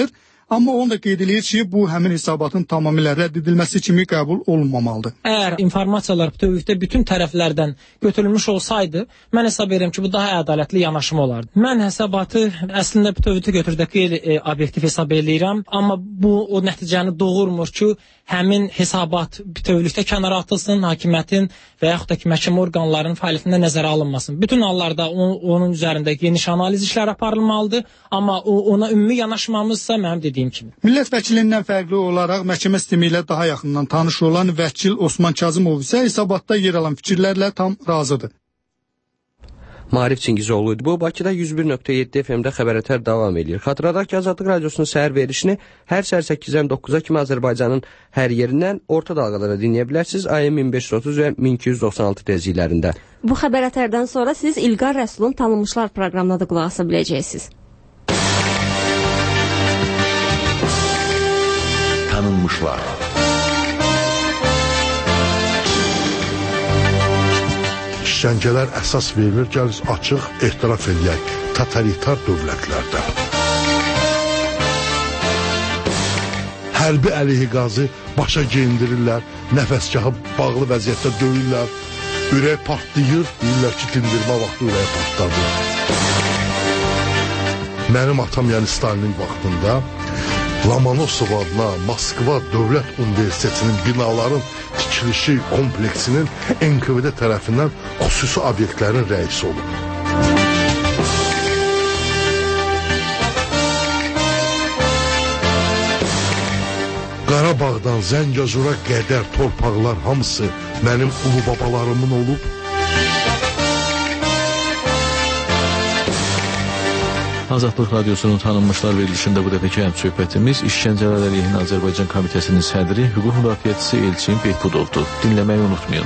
Speaker 12: Amma onu da qeyd edir ki, bu həmin hesabatın tamamilə rədd edilməsi kimi qəbul olunmamalıdır.
Speaker 15: Əgər informasiyalar bütövlükdə bütün tərəflərdən götürülmüş olsaydı, mən hesab edirəm ki, bu daha ədalətli yanaşma olardı. Mən hesabatı əslində bütövlükdə götürdək qeyri e, obyektiv hesab edirəm, amma bu o nəticəni doğurmur ki, həmin hesabat bütövlükdə kənara atılsın, hakimiyyətin və yaxud da ki, məhkəmə orqanlarının fəaliyyətində nəzərə alınmasın. Bütün hallarda on, onun üzərində geniş analiz işləri aparılmalıdır, amma o, ona ümumi yanaşmamızsa mənim dediyim kimi.
Speaker 12: Millət vəkilindən fərqli olaraq məhkəmə sistemi ilə daha yaxından tanış olan vəkil Osman Kazımov isə hesabatda yer alan fikirlərlə tam razıdır.
Speaker 2: Maarif Çingizoğlu idi. Bu, Bakıda yüz bir nöqtə yeddi F M-də xəbərətər davam edir. Xatırladaq ki, Azadlıq Radiosunun səhər verişini hər səhər səkkizdən doqquza kimi Azərbaycanın hər yerindən orta dalğalara dinləyə bilərsiniz. A M min beş yüz otuz və min iki yüz doxsan altı tezliklərində.
Speaker 1: Bu xəbərətərdən sonra siz İlqar Rəsulun Tanınmışlar proqramına da qulaq asa biləcəksiniz.
Speaker 16: Tanınmışlar. İşgəncələr əsas verilir, gəliz açıq etiraf edək totalitar dövlətlərdə. Hərbi əleyhi qazı başa geyindirirlər, nəfəsgahı bağlı vəziyyətdə döyürlər, ürək partlayır, deyirlər ki, dindirmə vaxtı ürək partladı. Mənim atam, yəni Stalinin vaxtında Lomonosov adına Moskva Dövlət Universitetinin binaların tikilişi kompleksinin N K V D tərəfindən xüsusi obyektlərin rəisi olub. Qarabağdan Zəngəzura qədər torpaqlar hamısı mənim ulu babalarımın olub.
Speaker 17: Azadlıq Radiosunun Tanınmışlar verilişində bu dəfəki həm söhbətimiz İşgəncələr əleyhinə Azərbaycan Komitəsinin sədri, hüquq müdafiəçisi Elçin Behbudovdur. Dinləməyi unutmayın.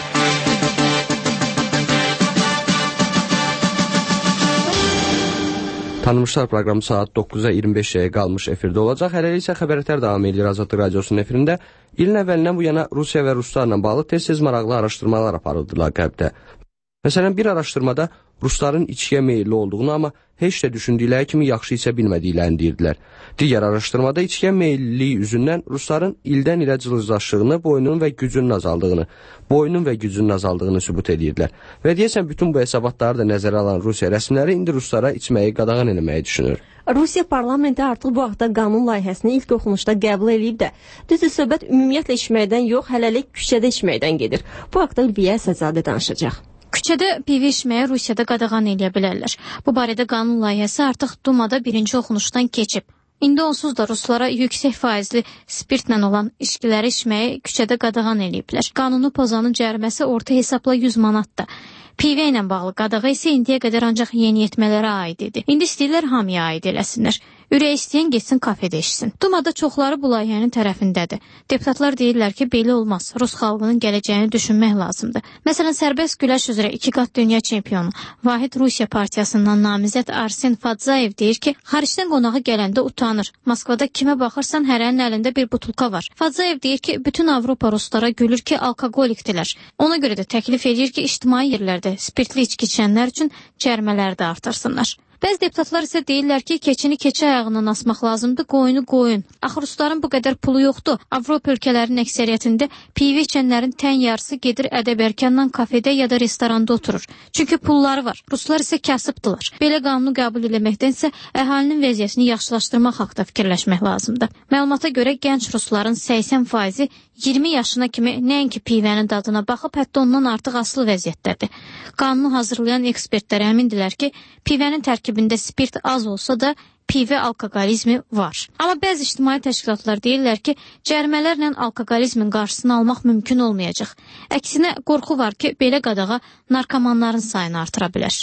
Speaker 2: Tanınmışlar proqramı saat doqquza iyirmi beş dəqiqə qalmış efirdə olacaq. Hələlik isə xəbərətər davam edir Azadlıq Radiosunun efirində. İlin əvvəlindən bu yana Rusiya və Ruslarla bağlı tez-tez maraqlı araşdırmalar aparıldılar qərbdə. Məsələn, bir araşdırmada Rusların içkiyə meyilli olduğunu, amma heç də düşündükləri kimi yaxşı isə bilmədiklərini deyirdilər. Digər araşdırmada içkiyə meyilliliyi üzündən Rusların ildən ilə cılızlaşdığını, boynunun və gücünün azaldığını, boynun və gücünün azaldığını sübut edirdilər. Və deyəsən, bütün bu hesabatları da nəzərə alan Rusiya rəsmiləri indi Ruslara içməyi qadağan eləməyi düşünür.
Speaker 1: Rusiya parlamenti artıq bu haqda qanun layihəsini ilk oxunuşda qəbul edib də, düzdür, söhbət ümumiyyətlə içməkdən yox, hələlik küçədə içməkdən gedir. Bu haqda Ülviyə Əsədzadə danışacaq.
Speaker 7: Küçədə pivə içməyə Rusiyada qadağan eləyə bilərlər. Bu barədə qanun layihəsi artıq Dumada birinci oxunuşdan keçib. İndi onsuz da ruslara yüksək faizli spirtlə olan içkiləri içməyi küçədə qadağan eləyiblər. Qanunu pozanın cəriməsi orta hesabla yüz manatdır. Pivə ilə bağlı qadağa isə indiyə qədər ancaq yeniyetmələrə aid idi. İndi istəyirlər hamıya aid eləsinlər. Ürək istəyən getsin kafedə içsin. Dumada çoxları bu layihənin tərəfindədir. Deputatlar deyirlər ki, belə olmaz. Rus xalqının gələcəyini düşünmək lazımdır. Məsələn, sərbəst güləş üzrə iki qat dünya çempionu Vahid Rusiya partiyasından namizəd Arsen Fadzayev deyir ki, xaricdən qonağı gələndə utanır. Moskvada kimə baxırsan hərənin əlində bir butulka var. Fadzayev deyir ki, bütün Avropa ruslara gülür ki, alkoqolikdirlər. Ona görə də təklif edir ki, ictimai yerlərdə spirtli içki içənlər üçün cərimələri də artırsınlar. Bəzi deputatlar isə deyirlər ki, keçini keçi ayağından asmaq lazımdır, qoyunu qoyun. Axı rusların bu qədər pulu yoxdur. Avropa ölkələrinin əksəriyyətində pivə içənlərin tən yarısı gedir ədəb-ərkandan kafedə ya da restoranda oturur. Çünki pulları var. Ruslar isə kasıbdılar. Belə qanunu qəbul etməkdənsə əhalinin vəziyyətini yaxşılaşdırmaq haqqında fikirləşmək lazımdır. Məlumata görə gənc rusların səksən faizi iyirmi yaşına kimi nəinki pivənin dadına baxıb, hətta ondan artıq asılı vəziyyətdədir. Qanunu hazırlayan ekspertlər əmindirlər ki, pivənin tərkibində spirt az olsa da pivə alkoqolizmi var. Amma bəzi ictimai təşkilatlar deyirlər ki, cərimələrlə alkoqolizmin qarşısını almaq mümkün olmayacaq. Əksinə qorxu var ki, belə qadağa narkomanların sayını artıra bilər.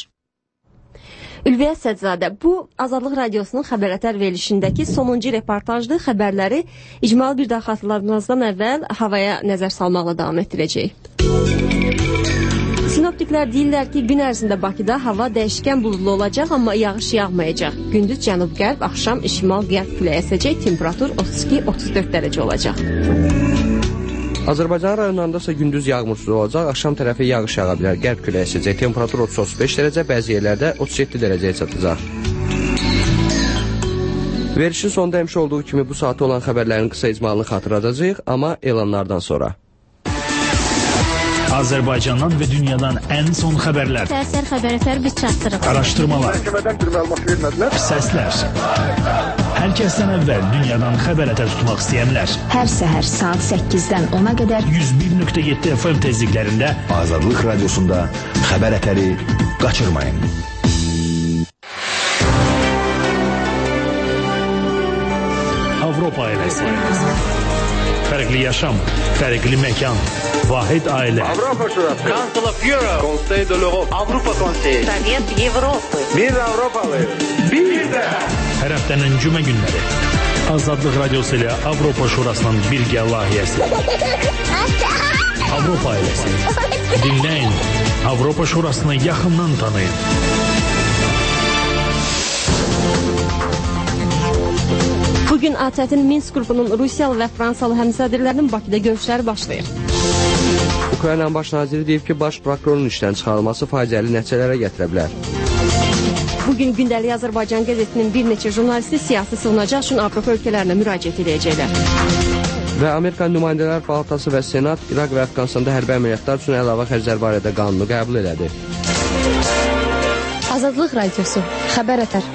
Speaker 1: Ülviyə Əsədzadə, bu Azadlıq Radiosunun xəbərətər verilişindəki sonuncu reportajlı xəbərləri icmalı bir daha xatırlatmazdan əvvəl havaya nəzər salmaqla davam etdirəcək. Sinoptiklər deyirlər ki, gün ərzində Bakıda hava dəyişkən buludlu olacaq, amma yağış yağmayacaq. Gündüz cənub-qərb, axşam şimal-qərb küləyi əsəcək, temperatur otuz iki otuz dörd dərəcə olacaq.
Speaker 2: Azərbaycan rayonlarında isə gündüz yağmursuz olacaq, axşam tərəfi yağış yağa bilər, qərb küləyi əsəcək, temperatur otuz otuz beş dərəcə, bəzi yerlərdə otuz yeddi dərəcəyə çatacaq. Verilişin sonunda həmişə olduğu kimi bu saatda olan xəbərlərin qısa icmalını xatırladacağıq, amma elanlardan sonra.
Speaker 18: Azərbaycandan və dünyadan ən son xəbərlər.
Speaker 7: Səhər xəbər biz çatdırıq.
Speaker 18: Araşdırmalar.
Speaker 9: Məhkəmədən bir məlumat vermədilər.
Speaker 18: Səslər. Hər kəsdən əvvəl dünyadan xəbər ətər tutmaq istəyənlər.
Speaker 19: Hər səhər saat səkkizdən ona qədər
Speaker 18: yüz bir nöqtə yeddi F M tezliklərində
Speaker 20: Azadlıq Radiosunda xəbər ətəri qaçırmayın.
Speaker 18: Avropa ailəsi. Fərqli yaşam, fərqli məkan, vahid ailə.
Speaker 21: Avropa Şurası. Council of Europe. Conseil de l'Europe. Avropa Konseyi.
Speaker 22: Sovet Avropa.
Speaker 21: Bir Avropalı. Bir də.
Speaker 18: Hər həftənin cümə günləri. Azadlıq Radiosu ilə Avropa Şurasının birgə layihəsi. Avropa ailəsi. Dinləyin. Avropa Şurasını yaxından tanıyın.
Speaker 1: Bugün A T T'nin Minsk qrupunun Rusiyalı və Fransalı həmsədrlərinin Bakıda görüşləri başlayır.
Speaker 2: Ukraynanın baş naziri deyib ki, baş prokurorun işdən çıxarılması faciəli nəticələrə gətirə bilər.
Speaker 1: Bugün gündəlik Azərbaycan qəzetinin bir neçə jurnalisti siyasi sığınacaq üçün Avropa ölkələrinə müraciət edəcəklər.
Speaker 2: Və Amerikan Nümayəndələr Palatası və Senat İraq və Əfqanistanda hərbi əməliyyatlar üçün əlavə xərclər barədə qanunu qəbul elədi.
Speaker 5: Azadlıq Radiosu, xəbər ətər.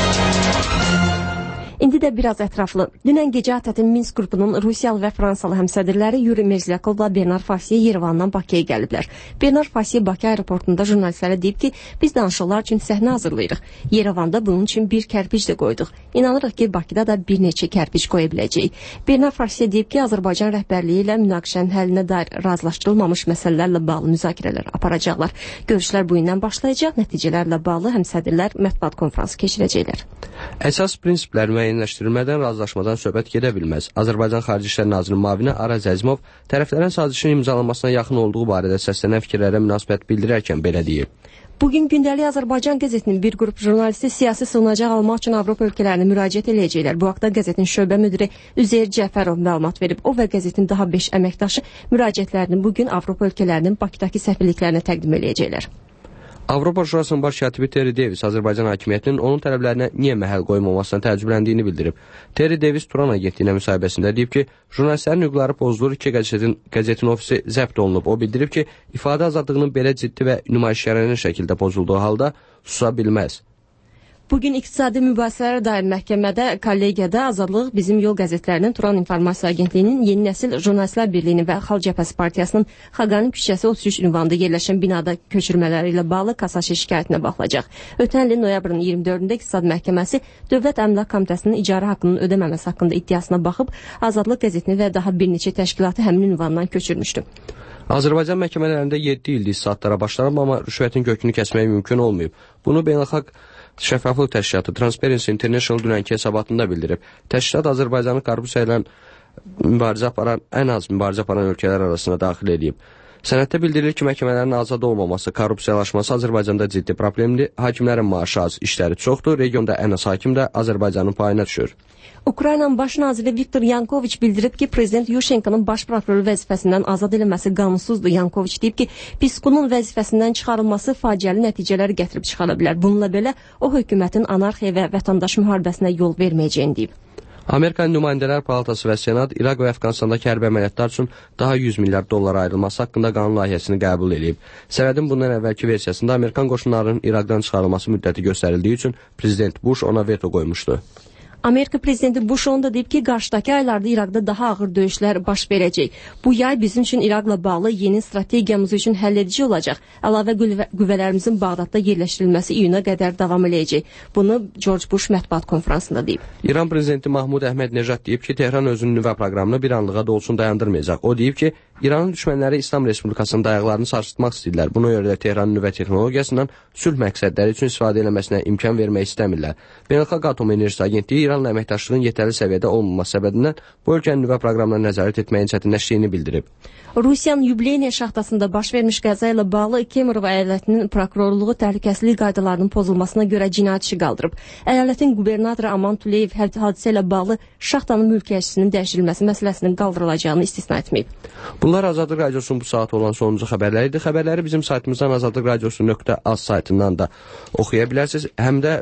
Speaker 1: İndi də biraz ətraflı. Dünən gecə A T T'nin Minsk qrupunun Rusiyalı və Fransalı həmsədrləri Yuri Merzlyakovla Bernard Fasiye Yerevandan Bakıya gəliblər. Bernard Fasiye Bakı aeroportunda jurnalistlərə deyib ki, biz danışıqlar üçün səhnə hazırlayırıq. Yerevanda bunun üçün bir kərpic də qoyduq. İnanırıq ki, Bakıda da bir neçə kərpic qoya biləcəyik. Bernard Fasiye deyib ki, Azərbaycan rəhbərliyi ilə münaqişənin həllinə dair razılaşdırılmamış məsələlərlə bağlı müzakirələr aparacaqlar. Görüşlər bu gündən başlayacaq, nəticələrlə bağlı həmsədrlər mətbuat konfransı keçirəcəklər.
Speaker 2: Əsas prinsiplər müəyyənləşdirilmədən razılaşmadan söhbət gedə bilməz. Azərbaycan Xarici İşlər Nazirinin müavini Araz Əzimov tərəflərin sazişin imzalanmasına yaxın olduğu barədə səslənən fikirlərə münasibət bildirərkən belə deyib.
Speaker 1: Bugün gündəlik Azərbaycan qəzetinin bir qrup jurnalisti siyasi sığınacaq almaq üçün Avropa ölkələrinə müraciət edəcəklər. Bu haqda qəzetin şöbə müdiri Üzeyir Cəfərov məlumat verib. O və qəzetin daha beş əməkdaşı müraciətlərini bugün Avropa ölkələrinin Bakıdakı səfirliklərinə təqdim edəcəklər.
Speaker 2: Avropa Şurasının baş katibi Terry Davis Azərbaycan hakimiyyətinin onun tələblərinə niyə məhəl qoymamasına təəccübləndiyini bildirib. Terry Davis Turan agentliyinə müsahibəsində deyib ki, jurnalistlərin hüquqları pozulur, iki qəzetin, qəzetin ofisi zəbt olunub. O bildirib ki, ifadə azadlığının belə ciddi və nümayişgərənə şəkildə pozulduğu halda susa bilməz.
Speaker 1: Bugün iqtisadi mübahisələrə dair məhkəmədə kollegiyada Azadlıq Bizim Yol qəzetlərinin Turan İnformasiya Agentliyinin Yeni Nəsil Jurnalistlər Birliyinin və Xalq Cəbhəsi Partiyasının Xaqani küçəsi otuz üç ünvanında yerləşən binada köçürmələri ilə bağlı kassasiya şikayətinə baxılacaq. Ötən ilin noyabrın iyirmi dördündə İqtisad Məhkəməsi Dövlət Əmlak Komitəsinin icarə haqqının ödəməməsi haqqında iddiasına baxıb Azadlıq qəzetini və daha bir neçə təşkilatı həmin ünvandan köçürmüşdü.
Speaker 2: Azərbaycan məhkəmələrində yeddi illik saatlara başlanıb, amma rüşvətin kökünü kəsmək mümkün olmayıb. Bunu Beynəlxalq Şəffaflıq Təşkilatı Transparency International dünənki hesabatında bildirib. Təşkilat Azərbaycanı korrupsiya ilə mübarizə aparan, ən az mübarizə aparan ölkələr arasına daxil edib. Sənəddə bildirilir ki, məhkəmələrin azad olmaması, korrupsiyalaşması Azərbaycanda ciddi problemdir. Hakimlərin maaşı az, işləri çoxdur. Regionda ən az hakim də Azərbaycanın payına düşür.
Speaker 1: Ukraynanın baş naziri Viktor Yankoviç bildirib ki, Prezident Yushchenko'nun baş prokuroru vəzifəsindən azad edilməsi qanunsuzdur. Yankoviç deyib ki, Piskunun vəzifəsindən çıxarılması faciəli nəticələr gətirib çıxara bilər. Bununla belə o hökumətin anarxiya və vətəndaş müharibəsinə yol verməyəcəyini deyib.
Speaker 2: Amerikan Nümayəndələr Palatası və Senat İraq və Əfqanistandakı hərbi əməliyyatlar üçün daha yüz milyard dollar ayrılması haqqında qanun layihəsini qəbul edib. Sənədin bundan əvvəlki versiyasında Amerikan qoşunlarının İraqdan çıxarılması müddəti göstərildiyi üçün Prezident Bush ona veto qoymuşdu.
Speaker 1: Amerika Prezidenti Bush onu da deyib ki, qarşıdakı aylarda İraqda daha ağır döyüşlər baş verəcək. Bu yay bizim üçün İraqla bağlı yeni strategiyamız üçün həll edici olacaq. Əlavə qüvvələrimizin Bağdadda yerləşdirilməsi iyuna qədər davam edəcək. Bunu George Bush mətbuat konfransında deyib.
Speaker 2: İran Prezidenti Mahmud Əhməd-Nejad deyib ki, Tehran özünün nüvə proqramını bir anlığa da olsun dayandırmayacaq. O deyib ki, İranın düşmənləri İslam Respublikasının dayaqlarını sarsıtmaq istəyirlər. Buna görə də Tehranın nüvə texnologiyasından sülh məqsədləri üçün istifadə eləməsinə imkan vermək istəmirlər. Beynəlxalq Atom Enerjisi Agentliyi İranla əməkdaşlığın yetərli səviyyədə olmaması səbəbindən bu ölkənin nüvə proqramına nəzarət etməyin çətinləşdiyini bildirib.
Speaker 1: Rusiyanın Yubileyniya şaxtasında baş vermiş qəza ilə bağlı Kemerov əyalətinin prokurorluğu təhlükəsizlik qaydalarının pozulmasına görə cinayət işi qaldırıb. Əyalətin qubernatoru Aman Tuleyev hadisə ilə bağlı şaxtanın mülkiyyətçisinin dəyişdirilməsi məsələsinin qaldırılacağını istisna etməyib.
Speaker 2: Bunlar Azadlıq Radiosunun bu saat olan sonuncu xəbərləridir. Xəbərləri bizim saytımızdan azadlıq radiosu nöqtə az saytından da oxuya bilərsiniz. Həm də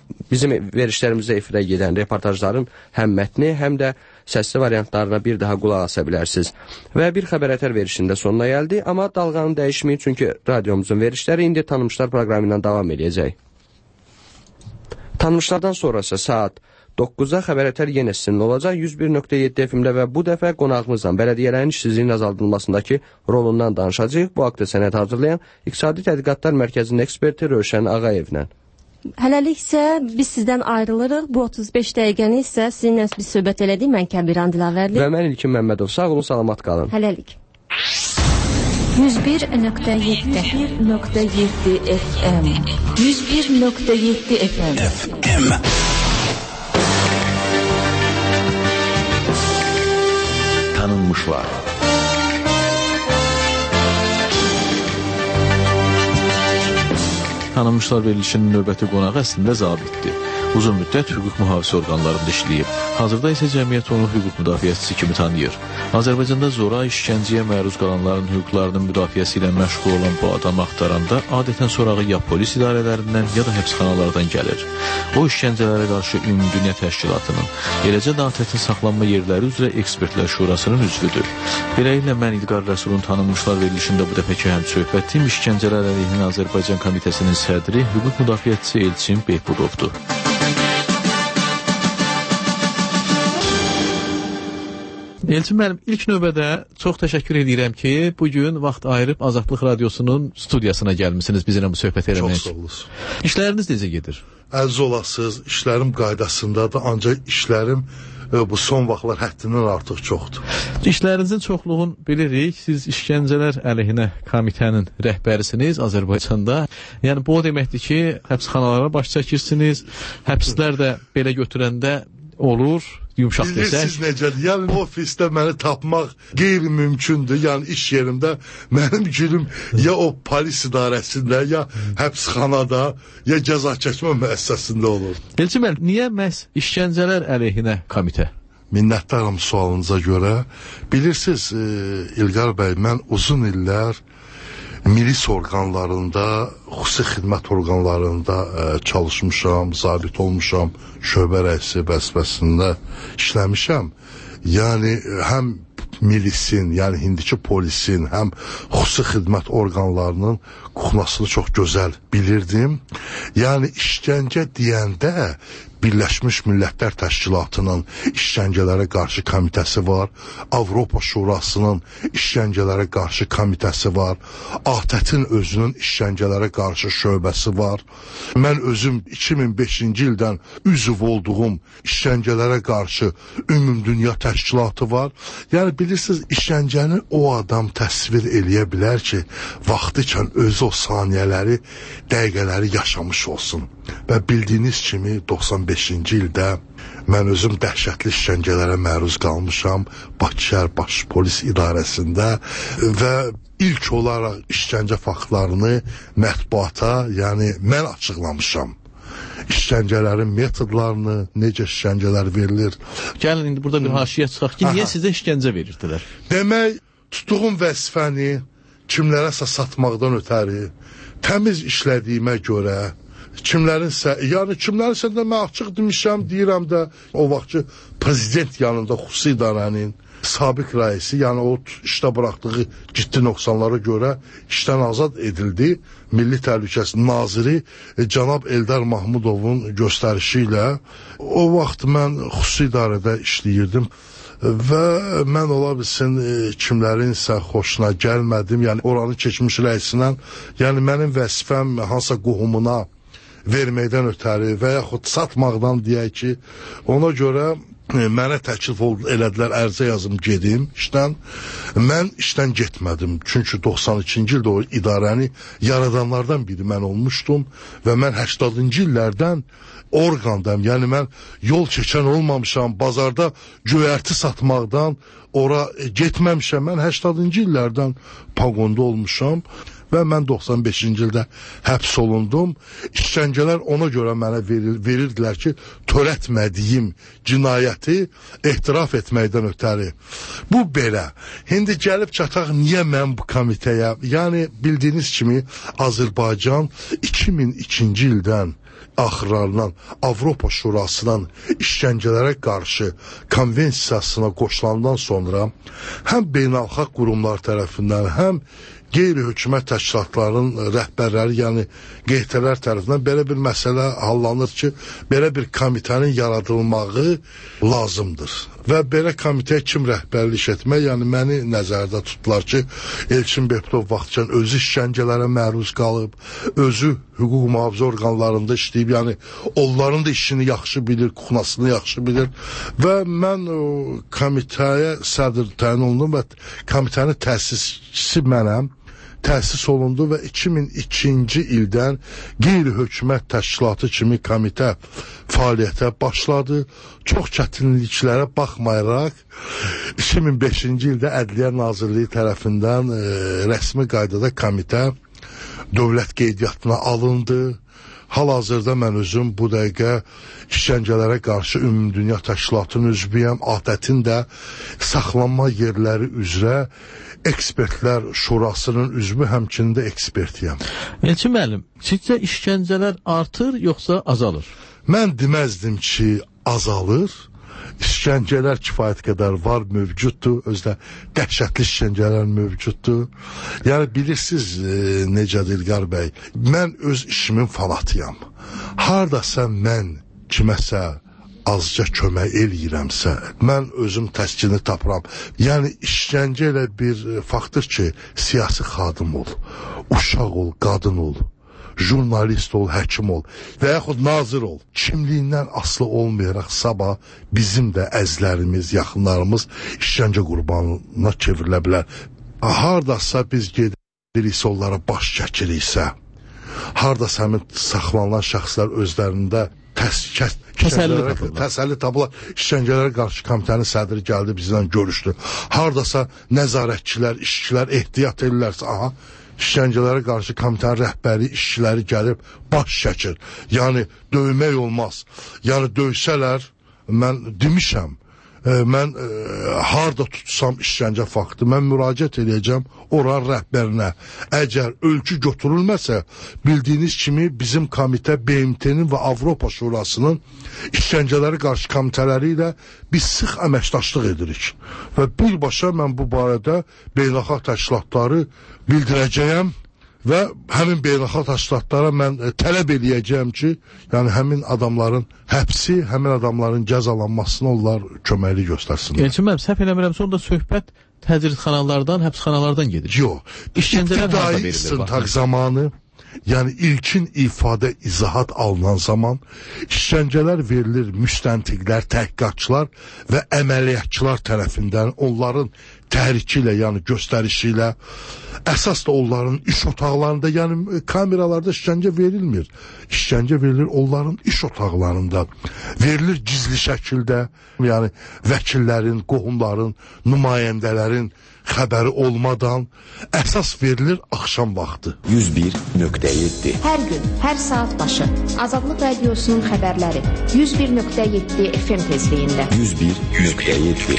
Speaker 2: bizim verişlərimizdə efirə gedən reportajların həm mətni, həm də səsli variantlarına bir daha qulaq asa bilərsiniz. Və bir xəbər ətər verişində sonuna gəldi, amma dalğanı dəyişməyin, çünki radiomuzun verişləri indi Tanınmışlar proqramı ilə davam edəcək. Tanınmışlardan sonrası saat doqquzda xəbər ətər yenə sizinlə olacaq yüz bir nöqtə yeddi F M-də və bu dəfə qonağımızla bələdiyyələrin işsizliyin azaldılmasındakı rolundan danışacağıq. Bu haqda sənəd hazırlayan İqtisadi Tədqiqatlar Mərkəzinin eksperti Rövşən Ağayevlə.
Speaker 1: Hələlik isə biz sizdən ayrılırıq. Bu otuz beş dəqiqəni isə sizinlə biz söhbət elədik. Mən Kəbiran Dilavərli.
Speaker 2: Və mən İlkin Məmmədov. Sağ olun, salamat qalın.
Speaker 1: Hələlik.
Speaker 7: yüz bir nöqtə yeddi F M yüz bir nöqtə yeddi F M
Speaker 20: Tanınmışlar.
Speaker 17: Tanınmışlar verilişinin növbəti qonağı əslində zabitdir. Uzun müddət hüquq mühafizə orqanlarında işləyib. Hazırda isə cəmiyyət onu hüquq müdafiəçisi kimi tanıyır. Azərbaycanda zora, işgəncəyə məruz qalanların hüquqlarının müdafiəsi ilə məşğul olan bu adamı axtaranda adətən sorağı ya polis idarələrindən, ya da həbsxanalardan gəlir. O, işgəncələrə qarşı Ümumdünya Təşkilatının, eləcə də ATƏT-in saxlanma yerləri üzrə Ekspertlər Şurasının üzvüdür. Beləliklə, mən İlqar Rəsulun Tanınmışlar verilişində bu dəfəki həm söhbətim İşgəncələr əleyhinə Azərbaycan Komitəsinin sədri, hüquq müdafiəçisi Elçin Beypudovdur. Elçin müəllim, ilk növbədə çox təşəkkür edirəm ki, bugün vaxt ayırıb Azadlıq Radiosunun studiyasına gəlmişsiniz bizimlə bu söhbət eləmək.
Speaker 16: Çox sağ olasın.
Speaker 17: İşləriniz necə gedir?
Speaker 16: Əziz olasınız, işlərim qaydasındadır, ancaq işlərim bu son vaxtlar həddindən artıq çoxdur.
Speaker 17: İşlərinizin çoxluğunu bilirik. Siz İşgəncələr əleyhinə komitənin rəhbərisiniz Azərbaycanda. Yəni bu o deməkdir ki, həbsxanalara baş çəkirsiniz, həbslər də belə götürəndə olur, yumşaq desək.
Speaker 16: Bilirsiniz necədir? Yəni ofisdə məni tapmaq qeyri-mümkündür. Yəni iş yerimdə mənim günüm ya o polis idarəsində, ya həbsxanada, ya cəza çəkmə müəssisəsində olur.
Speaker 17: Elçin müəllim, niyə məhz İşgəncələr əleyhinə komitə?
Speaker 16: Minnətdaram sualınıza görə. Bilirsiniz, e, İlqar bəy, mən uzun illər milis orqanlarında, xüsusi xidmət orqanlarında e, çalışmışam, zabit olmuşam, şöbə rəisi vəzifəsində işləmişəm. Yəni həm milisin, yəni indiki polisin, həm xüsusi xidmət orqanlarının kuxnasını çox gözəl bilirdim. Yəni işgəncə deyəndə Birləşmiş Millətlər Təşkilatının işgəncələrə qarşı komitəsi var, Avropa Şurasının işgəncələrə qarşı komitəsi var, ATƏT-in özünün işgəncələrə qarşı şöbəsi var. Mən özüm iki min beşinci ildən üzv olduğum işgəncələrə qarşı Ümumdünya Təşkilatı var. Yəni bilirsiniz, işgəncəni o adam təsvir eləyə bilər ki, vaxtıkən özü o saniyələri, dəqiqələri yaşamış olsun. Və bildiyiniz kimi doxsan beşinci ildə mən özüm dəhşətli işgəncələrə məruz qalmışam Bakı şəhər Baş Polis İdarəsində və ilk olaraq işgəncə faktlarını mətbuata, yəni mən açıqlamışam. İşgəncələrin metodlarını, necə işgəncələr verilir.
Speaker 17: Gəlin indi burada bir haşiyə çıxaq ki, niyə sizə işgəncə verirdilər?
Speaker 16: Demək, tutduğum vəzifəni kimlərəsə satmaqdan ötəri, təmiz işlədiyimə görə, kimlərinsə, yəni kimlərinsə də mən açıq demişəm, deyirəm də o vaxtki prezident yanında xüsusi idarənin sabiq rəisi, yəni o işdə buraxdığı ciddi nöqsanlara görə işdən azad edildi. Milli Təhlükəsizlik naziri e, cənab Eldar Mahmudovun göstərişi ilə o vaxt mən xüsusi idarədə işləyirdim. Və mən ola bilsin e, kimlərinsə xoşuna gəlmədim, yəni oranın keçmiş rəisindən, yəni mənim vəzifəm hansısa qohumuna verməkdən ötəri və yaxud satmaqdan deyək ki, ona görə e, mənə təklif elədilər, ərizə yazım gedim işdən. Mən işdən getmədim, çünki doxsan ikinci ildə o idarəni yaradanlardan biri mən olmuşdum və mən səksəninci illərdən orqandayım. Yəni mən yol keçən olmamışam, bazarda göyərti satmaqdan ora getməmişəm. Mən səksəninci illərdən paqonda olmuşam və mən doxsan beşinci ildə həbs olundum. İşgəncələr ona görə mənə verir, verirdilər ki, törətmədiyim cinayəti ehtiraf etməkdən ötəri. Bu belə. İndi gəlib çataq niyə mən bu komitəyə, yəni bildiyiniz kimi Azərbaycan iki min ikinci ildən axırlarından Avropa Şurasının işgəncələrə qarşı konvensiyasına qoşulandan sonra həm beynəlxalq qurumlar tərəfindən, həm qeyri-hökumət təşkilatlarının rəhbərləri, yəni Q T L-lər tərəfindən belə bir məsələ hallanır ki, belə bir komitənin yaradılmağı lazımdır. Və belə komitəyə kim rəhbərlik etmək, yəni məni nəzərdə tutdular ki, Elçin Behbudov vaxtcan özü işgəncələrə məruz qalıb, özü hüquq mühafizə orqanlarında işləyib, yəni onların da işini yaxşı bilir, kuxnasını yaxşı bilir və mən o komitəyə sədr təyin olundum və komitənin təsisçisi mənəm. Təsis olundu və iki min ikinci ildən qeyri-hökumət təşkilatı kimi komitə fəaliyyətə başladı. Çox çətinliklərə baxmayaraq iki min beşinci ildə Ədliyyə Nazirliyi tərəfindən e, rəsmi qaydada komitə dövlət qeydiyyatına alındı. Hal-hazırda mən özüm bu dəqiqə işgəncələrə qarşı Ümumdünya Təşkilatının üzvüyəm. ATƏT-in də saxlanma yerləri üzrə Ekspertlər Şurasının üzvü, həmçində ekspertiyəm.
Speaker 17: Elçin müəllim, sizcə işgəncələr artır, yoxsa azalır?
Speaker 16: Mən deməzdim ki, azalır. İşgəncələr kifayət qədər var, mövcuddur. Özdə dəhşətli işgəncələr mövcuddur. Yəni, bilirsiniz e, necədir İlqar bəy? Mən öz işimin fanatıyam. Hardasa mən kiməsə azca kömək eləyirəmsə, mən özüm təskini tapıram. Yəni, işgəncə elə bir faktır ki, siyasi xadim ol, uşaq ol, qadın ol, jurnalist ol, həkim ol və yaxud nazir ol. Kimliyindən asılı olmayaraq sabah bizim də əzlərimiz, yaxınlarımız işgəncə qurbanına çevrilə bilər. Hardasa biz gediriksə, onlara baş çəkiriksə, hardasa həmin saxlanılan şəxslər özlərində təs təsəlli tapılar. İşgəncələrə qarşı komitənin sədri gəldi, bizdən görüşdü. Hardasa nəzarətçilər, işçilər ehtiyat edirlərsə, aha, işgəncələrə qarşı komitənin rəhbəri, işçiləri gəlib baş çəkir. Yəni, döymək olmaz. Yəni, döysələr, mən demişəm, e, mən e, harda tutsam işgəncə faktı, mən müraciət edəcəm oran rəhbərinə. Əgər ölçü götürülməsə, bildiyiniz kimi bizim komitə B M T-nin və Avropa Şurasının işgəncələri qarşı komitələri ilə biz sıx əməkdaşlıq edirik. Və birbaşa mən bu barədə beynəlxalq təşkilatları bildirəcəyəm və həmin beynəlxalq təşkilatlara mən e, tələb eləyəcəyəm ki, yəni həmin adamların həbsi, həmin adamların cəzalanmasına onlar köməkli göstərsinlər.
Speaker 17: Elçin müəllim, səhv eləmirəmsə, orada söhbət təcridxanalardan, həbsxanalardan gedir.
Speaker 16: Yox, ibtidai istintaq zamanı, yəni ilkin ifadə izahat alınan zaman işgəncələr verilir müstəntiqlər, təhqiqatçılar və əməliyyatçılar tərəfindən onların təhriki ilə, yəni göstərişi ilə, əsas da onların iş otaqlarında, yəni kameralarda işgəncə verilmir. İşgəncə verilir onların iş otaqlarında. Verilir gizli şəkildə, yəni vəkillərin, qohumların, nümayəndələrin xəbəri olmadan əsas verilir axşam vaxtı.
Speaker 20: yüz bir nöqtə yeddi.
Speaker 19: Hər gün, hər saat başı Azadlıq Radiosunun xəbərləri yüz bir nöqtə yeddi F M tezliyində.
Speaker 20: yüz bir nöqtə yeddi.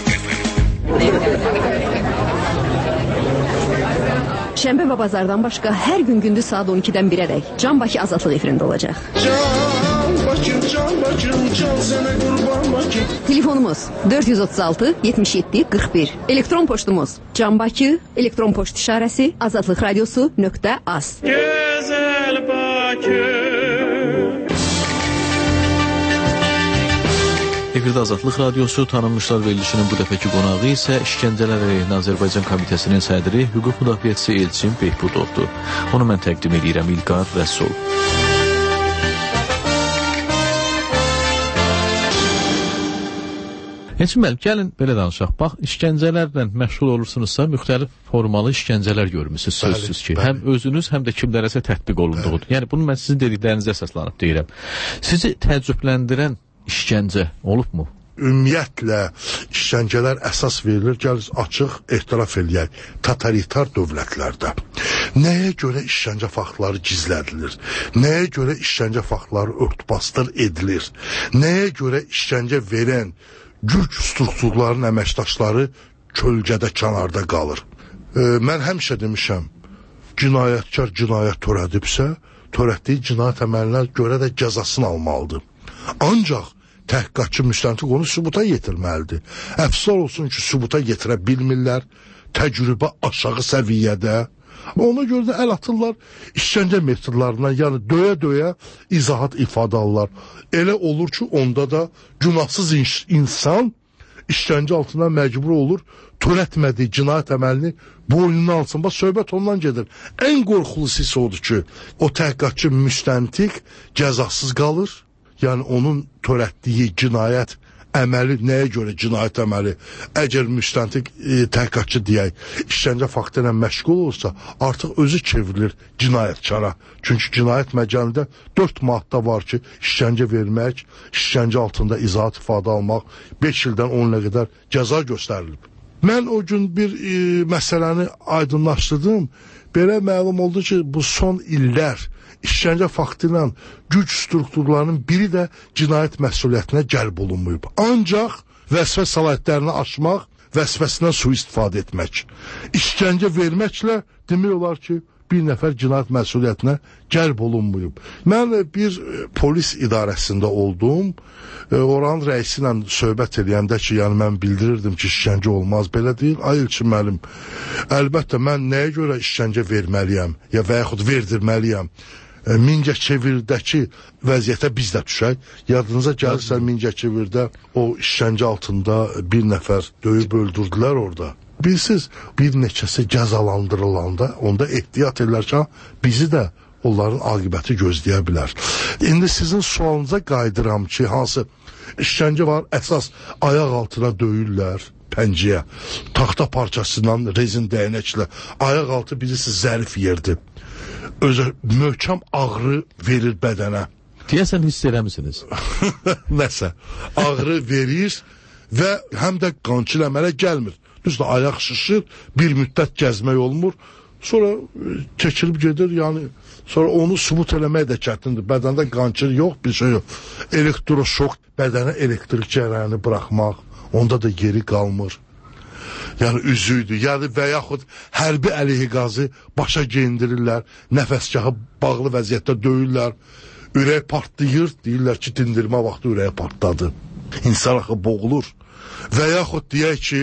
Speaker 1: Şənbə və bazardan başqa hər gün gündüz saat on ikidən birədək Can Bakı Azadlıq efirində olacaq.
Speaker 3: Can Bakım, Can Bakım, can sənə qurban Bakım.
Speaker 1: Telefonumuz dörd yüz otuz altı yetmiş yeddi qırx bir. Elektron poçtumuz Can Bakı, elektron poçt işarəsi azadlıq radiosu nöqtə az.
Speaker 3: Gözəl Bakı.
Speaker 17: Efirdə Azadlıq Radiosu tanınmışlar verilişinin bu dəfəki qonağı isə İşgəncələr əleyhinə Azərbaycan Komitəsinin sədri, hüquq müdafiəçisi Elçin Behbudovdur. Onu mən təqdim edirəm İlqar Rəsul. Elçin müəllim, gəlin belə danışaq. Bax, işgəncələrlə məşğul olursunuzsa, müxtəlif formalı işgəncələr görmüsünüz, sözsüz ki. Bəli. Həm özünüz, həm də kimlərəsə tətbiq olunduğudur. Yəni, bunu mən sizin dediklərinizə əsaslanıb deyirəm. Sizi təəccübləndirən işgəncə olubmu?
Speaker 16: ümumiyyətlə işgəncələr əsas verilir, gəlir açıq etiraf eləyək, totalitar dövlətlərdə. Nəyə görə işgəncə faktları gizlədilir? Nəyə görə işgəncə faktları örtbasdır edilir? Nəyə görə işgəncə verən güc strukturların əməkdaşları kölgədə, kənarda qalır? E, mən həmişə demişəm, cinayətkar cinayət törədibsə, törətdiyi cinayət əməlinə görə də cəzasını almalıdır. Ancaq təhqiqatçı müstəntiq onu sübuta yetirməlidir. Əfsuslar olsun ki, sübuta yetirə bilmirlər, təcrübə aşağı səviyyədə. Ona görə də əl atırlar işgəncə metodlarına, yəni döyə-döyə izahat ifadə alırlar. Elə olur ki, onda da günahsız insan işgəncə altına məcbur olur, törətmədiyi cinayət əməlini boynuna alsın. Bax, söhbət ondan gedir. Ən qorxulusu isə odur ki, o təhqiqatçı müstəntiq cəzasız qalır. Yəni, onun törətdiyi cinayət əməli, nəyə görə cinayət əməli? Əgər müstəntiq e, təhqiqatçı deyək, işgəncə faktı ilə məşğul olursa, artıq özü çevrilir cinayətkara. Çünki cinayət məcəlində dörd maddə var ki, işgəncə vermək, işgəncə altında izahat ifadə almaq, beş ildən on ilə qədər cəza göstərilib. Mən o gün bir e, məsələni aydınlaşdırdım. Belə məlum oldu ki, bu son illər işgəncə faktı ilə güc strukturlarının biri də cinayət məsuliyyətinə cəlb olunmayıb. Ancaq vəzifə səlahiyyətlərini aşmaq, vəzifəsindən sui-istifadə etmək. İşgəncə verməklə demək olar ki, bir nəfər cinayət məsuliyyətinə cəlb olunmayıb. Mən bir polis idarəsində oldum. Oranın rəisi ilə söhbət edəndə ki, yəni mən bildirirdim ki, işgəncə olmaz, belə deyil. Ay Elçin müəllim, əlbəttə mən nəyə görə işgəncə verməliyəm, ya və yaxud verdirməliyəm? Mingəçevirdəki vəziyyətə biz də düşək. Yadınıza gəlirsə, Mingəçevirdə o işgəncə altında bir nəfər döyüb öldürdülər orada. Bilirsiniz, bir neçəsi cəzalandırılanda onda ehtiyat edirlər ki, bizi də onların aqibəti gözləyə bilər. İndi sizin sualınıza qayıdıram ki, hansı işgəncə var, əsas ayaq altına döyürlər, pənciyə, taxta parçasından rezin dəyənəklə, ayaq altı birisi zərif yerdir. Özə möhkəm ağrı verir bədənə.
Speaker 17: Deyəsən hiss eləmisiniz?
Speaker 16: Nəsə, ağrı verir və həm də qançil əmələ gəlmir. Düzdür, ayaq şişir, bir müddət gəzmək olmur, sonra çəkilib gedir, yəni sonra onu subut eləmək də çətindir. Bədəndə qançil yox, bir şey yox. Elektroşok, bədənə elektrik cərəyini buraxmaq, onda da geri qalmır. Yəni üzüydür, yəni və yaxud hərbi əleyhi qazı başa geyindirirlər, nəfəsgahı bağlı vəziyyətdə döyürlər, ürək partlayır, deyirlər ki, dindirmə vaxtı ürəyə partladı. İnsan axı boğulur. Və yaxud deyək ki,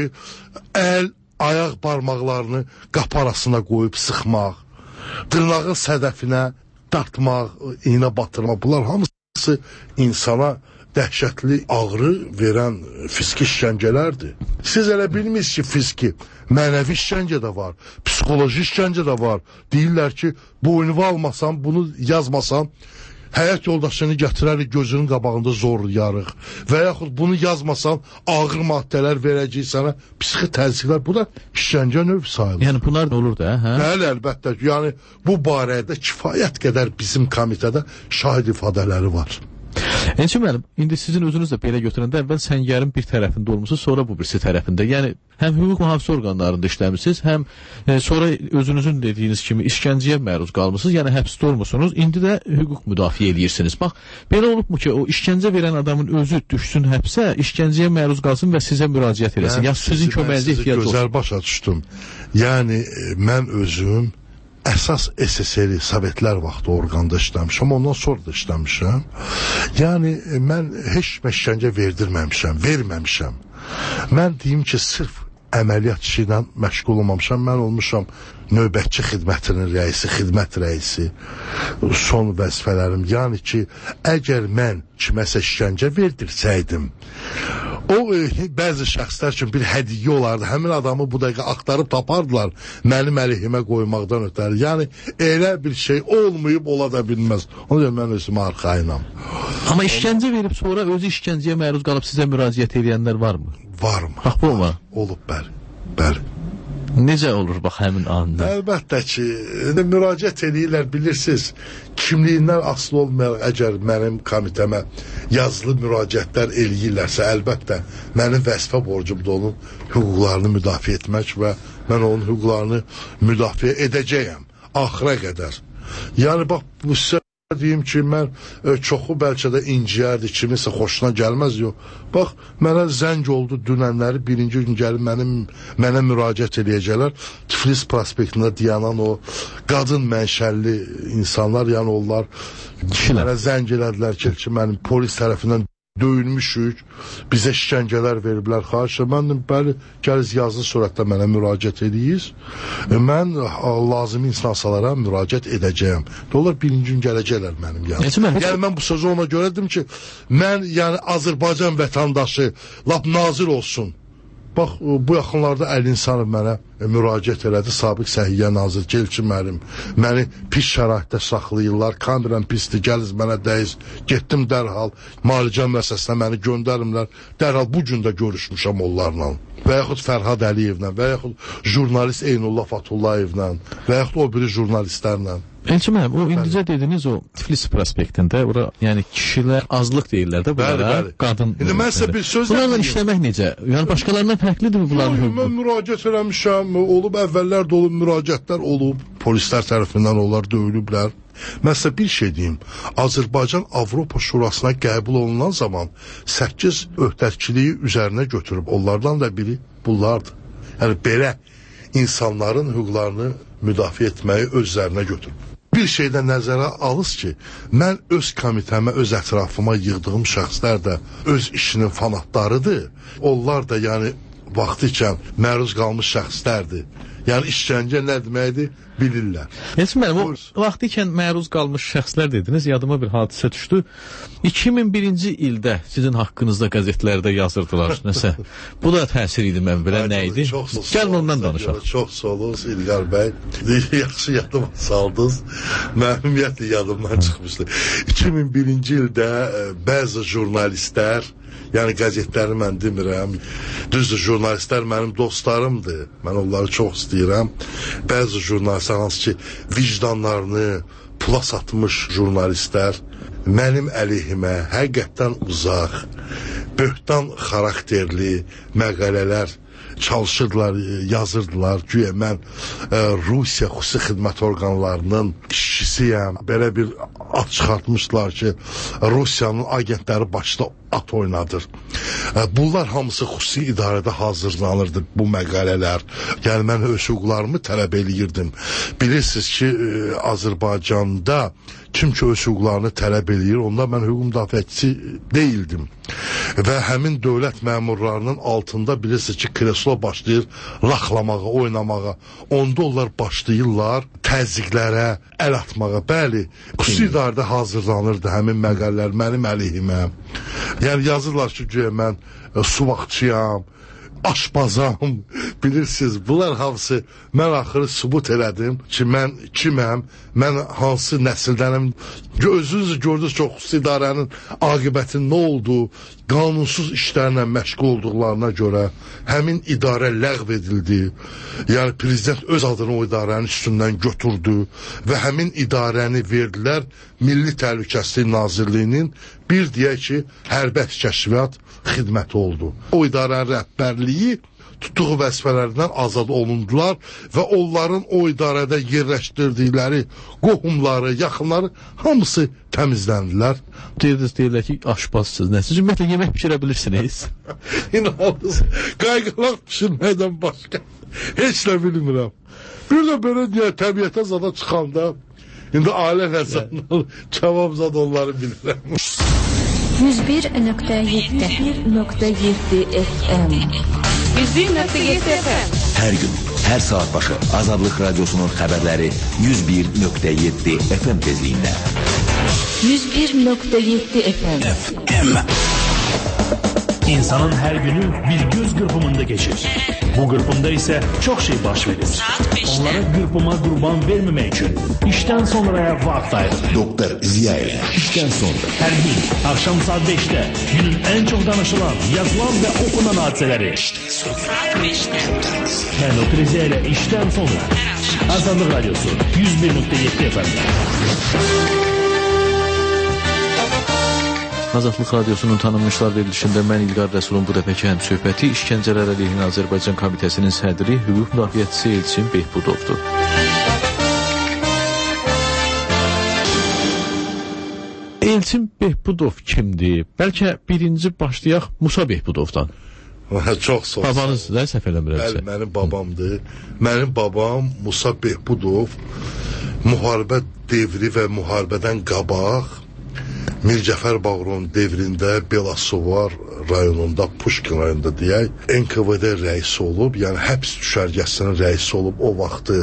Speaker 16: əl, ayaq barmaqlarını qapı arasına qoyub sıxmaq, dırnağın sədəfinə dartmaq, iynə batırmaq, bunlar hamısı insana dəhşətli ağrı verən fiziki işgəncələrdir. Siz elə bilmirsiniz ki, fiziki, mənəvi işgəncə də var, psixoloji işgəncə də var. Deyirlər ki, bu oyunu almasam, bunu yazmasam, həyat yoldaşını gətirərik gözünün qabağında zorlayarıq. Və yaxud bunu yazmasan, ağır maddələr verəcək sənə, psixi təsirlər. Bu da işgəncə növ sayılır.
Speaker 17: Yəni bunlar da olur da, hə?
Speaker 16: Bəli, əlbəttə. Yəni bu barədə kifayət qədər bizim komitədə şahid ifadələri var.
Speaker 17: Elçin müəllim, indi sizin özünüz də belə götürəndə əvvəl səngərin bir tərəfində olmusunuz, sonra bu birisi tərəfində. Yəni həm hüquq mühafizə orqanlarında işləmisiniz, həm e, sonra özünüzün dediyiniz kimi işgəncəyə məruz qalmısınız, yəni həbsdə olmusunuz. İndi də hüquq müdafiə edirsiniz. Bax, belə olubmu ki, o işgəncə verən adamın özü düşsün həbsə, işgəncəyə məruz qalsın və sizə müraciət eləsin. Yəni sizin köməyinizə ehtiyac olsun.
Speaker 16: Gözəl başa düşdüm. Yəni mən özüm əsas S S R-i Sovetlər vaxtı orqanda işləmişəm, ondan sonra da işləmişəm. Yəni, mən heç məşgəncə verdirməmişəm, verməmişəm. Mən deyim ki, sırf əməliyyat işi ilə məşğul olmamışam, mən olmuşam növbətçi xidmətinin rəisi, xidmət rəisi, son vəzifələrim. Yəni ki, əgər mən kiməsə işgəncə verdirsəydim, o e, bəzi şəxslər üçün bir hədiyyə olardı. Həmin adamı bu dəqiqə axtarıb tapardılar mənim əleyhimə qoymaqdan ötəri. Yəni, elə bir şey olmayıb, ola da bilməz. Ona görə mən özümə arxayınam.
Speaker 17: Amma işgəncə verib sonra özü işgəncəyə məruz qalıb sizə müraciət edənlər varmı?
Speaker 16: Varmı?
Speaker 17: Bax, bu olma.
Speaker 16: Olub, bəli. Bəli.
Speaker 17: Necə olur bax həmin anda?
Speaker 16: Əlbəttə ki, müraciət edirlər, bilirsiniz, kimliyindən asılı olmayaraq əgər mənim komitəmə yazılı müraciətlər eləyirlərsə, əlbəttə mənim vəzifə borcumda onun hüquqlarını müdafiə etmək və mən onun hüquqlarını müdafiə edəcəyəm axıra qədər. Yəni bax bu sizə deyim ki, mən e, çoxu bəlkə də inciyərdi, kimisə xoşuna gəlməz, yox. Bax, mənə zəng oldu dünənləri, birinci gün gəlib mənim, mənə müraciət edəcəklər. Tiflis prospektində dayanan o qadın mənşəlli insanlar, yəni onlar Kişilər. Mənə zəng elədilər ki, ki, mənim polis tərəfindən döyülmüşük, bizə işgəncələr veriblər, xahiş mən bəli, gəliz yazılı surətdə mənə müraciət ediyiz, mən lazımi instansiyalara müraciət edəcəyəm. Onlar birinci gün gələcəklər mənim yanım. Yəni mən bu sözü ona görə dedim ki, mən yəni Azərbaycan vətəndaşı lap nazir olsun. Bax, bu yaxınlarda Əli İnsanov mənə müraciət elədi, Sabiq Səhiyyə Nazir, gel ki mənim, məni pis şəraitdə saxlayırlar, kameram pisdir, gəliz mənə dəyiz, getdim dərhal, Malicə müəssəsinə məni göndərimlər, dərhal bu gün də görüşmüşəm onlarla. Və yaxud Fərhad Əliyevlə, və yaxud jurnalist Eynullah Fatullayevlə, və yaxud o biri jurnalistlərlə.
Speaker 17: Elçi müəllim, o indicə dediniz o Tiflis prospektində, ora yəni kişilər azlıq deyirlər də bunlara, bəli, bəli. Qadın. İndi mən sizə bir söz bunlarla işləmək necə? Yəni başqalarından fərqlidir mi bunların hüququ? Mən müraciət eləmişəm, olub əvvəllər də olub müraciətlər olub, polislər tərəfindən onlar döyülüblər. Mən sizə bir şey deyim, Azərbaycan Avropa Şurasına qəbul olunan zaman səkkiz öhdəlikliyi üzərinə götürüb, onlardan da biri bunlardır. Yəni belə insanların hüquqlarını müdafiə etməyi öz üzərinə götürüb. Bir şeydə nəzərə alız ki, mən öz komitəmə, öz ətrafıma yığdığım şəxslər də öz işinin fanatlarıdır. Onlar da yəni vaxtı ikən məruz qalmış şəxslərdir. Yəni işgəncə nə deməkdir bilirlər. Elçi müəllim, o vaxtı ikən məruz qalmış şəxslər dediniz, yadıma bir hadisə düşdü. iki min birinci ildə sizin haqqınızda qəzetlərdə yazırdılar nəsə. Bu da təsir idi mən belə, nə idi? Gəlin ondan danışaq.
Speaker 16: Çox sağ olun İlqar bəy. Yaxşı yadıma saldınız. Mənim ümumiyyətlə yadımdan çıxmışdı. iki min birinci ildə bəzi jurnalistlər, yəni qəzetləri mən demirəm, düzdür, jurnalistlər mənim dostlarımdır, mən onları çox istəyirəm. Bəzi jurnalistlər, hansı ki, vicdanlarını pula satmış jurnalistlər, mənim əleyhimə həqiqətdən uzaq, böhtan xarakterli məqalələr çalışırdılar, yazırdılar. Güya mən e, Rusiya xüsusi xidmət orqanlarının işçisiyəm. Belə bir at çıxartmışlar ki, Rusiyanın agentləri başda at oynadır. E, bunlar hamısı xüsusi idarədə hazırlanırdı bu məqalələr. Yəni mən öz hüquqlarımı tələb eləyirdim. Bilirsiniz ki, e, Azərbaycanda kim ki öz hüquqlarını tələb eləyir, onda mən hüquq müdafiəçisi deyildim. Və həmin dövlət məmurlarının altında bilirsiniz ki, kreslo başlayır laxlamağa, oynamağa. Onda onlar başlayırlar təzyiqlərə, əl atmağa. Bəli, xüsusi idarədə hazırlanırdı həmin məqalələr mənim əleyhimə. Yəni yazırlar ki, güya mən e, suvaqçıyam, aşpazam, bilirsiniz, bunlar hamısı mən axırı sübut elədim ki, mən kiməm, mən hansı nəsildənəm. Özünüz gördünüz ki, xüsusi idarənin aqibətinin nə olduğu, qanunsuz işlərlə məşğul olduqlarına görə həmin idarə ləğv edildi. Yəni prezident öz adını o idarənin üstündən götürdü və həmin idarəni verdilər Milli Təhlükəsizlik Nazirliyinin bir deyək ki, hərbi kəşfiyyat xidməti oldu. O idarənin rəhbərliyi tutduğu vəzifələrindən azad olundular və onların o idarədə yerləşdirdikləri qohumları, yaxınları hamısı təmizləndilər.
Speaker 17: Deyirdiniz, deyirlər ki, aşpazsınız, nə? Siz ümumiyyətlə yemək pişirə bilirsiniz.
Speaker 16: İnanınız, qayğılaq pişirməkdən başqa heç nə bilmirəm. Bir də belə deyə təbiətə zada çıxanda, indi ailə nəzərdən cavab zad onları bilirəm.
Speaker 19: yüz bir nöqtə yeddi nöqtə yeddi F M yüz bir nöqtə yeddi F M
Speaker 20: Hər gün, hər saat başı Azadlıq Radiosunun xəbərləri yüz bir nöqtə yeddi F M tezliyində.
Speaker 19: yüz bir nöqtə yeddi F M F M
Speaker 18: İnsanın her günü bir göz qırpımında geçir. Bu qırpımda ise çok şey baş verir. Onlara qırpıma qurban vermemek için işten sonraya vaxt ayırın.
Speaker 20: Doktor Ziya ile işten sonra.
Speaker 18: Her gün akşam saat beşte günün en çok danışılan, yazılan ve okunan hadiseleri. Ben Doktor Ziya ile işten sonra. Azadlık Radyosu yüz bir nokta yedi F M'de.
Speaker 17: Azadlıq Radyosunun tanınmışlar verilişində mən İlqar Rəsulun bu dəfəki həm söhbəti işgəncələr əleyhinə Azərbaycan Komitəsinin sədri, hüquq müdafiəçisi Elçin Behbudovdur. Elçin Behbudov kimdir? Bəlkə birinci başlayaq Musa Behbudovdan.
Speaker 16: Çox sağ olun.
Speaker 17: Babanız da səhv eləmirəmsə.
Speaker 16: Bəli, mənim babamdır. Mənim babam Musa Behbudov müharibə devri və müharibədən qabaq Mircəfər Bağırın devrində Belasovar rayonunda, Puşkin rayonunda deyək, N K V D rəisi olub, yəni həbs düşərgəsinin rəisi olub. O vaxtı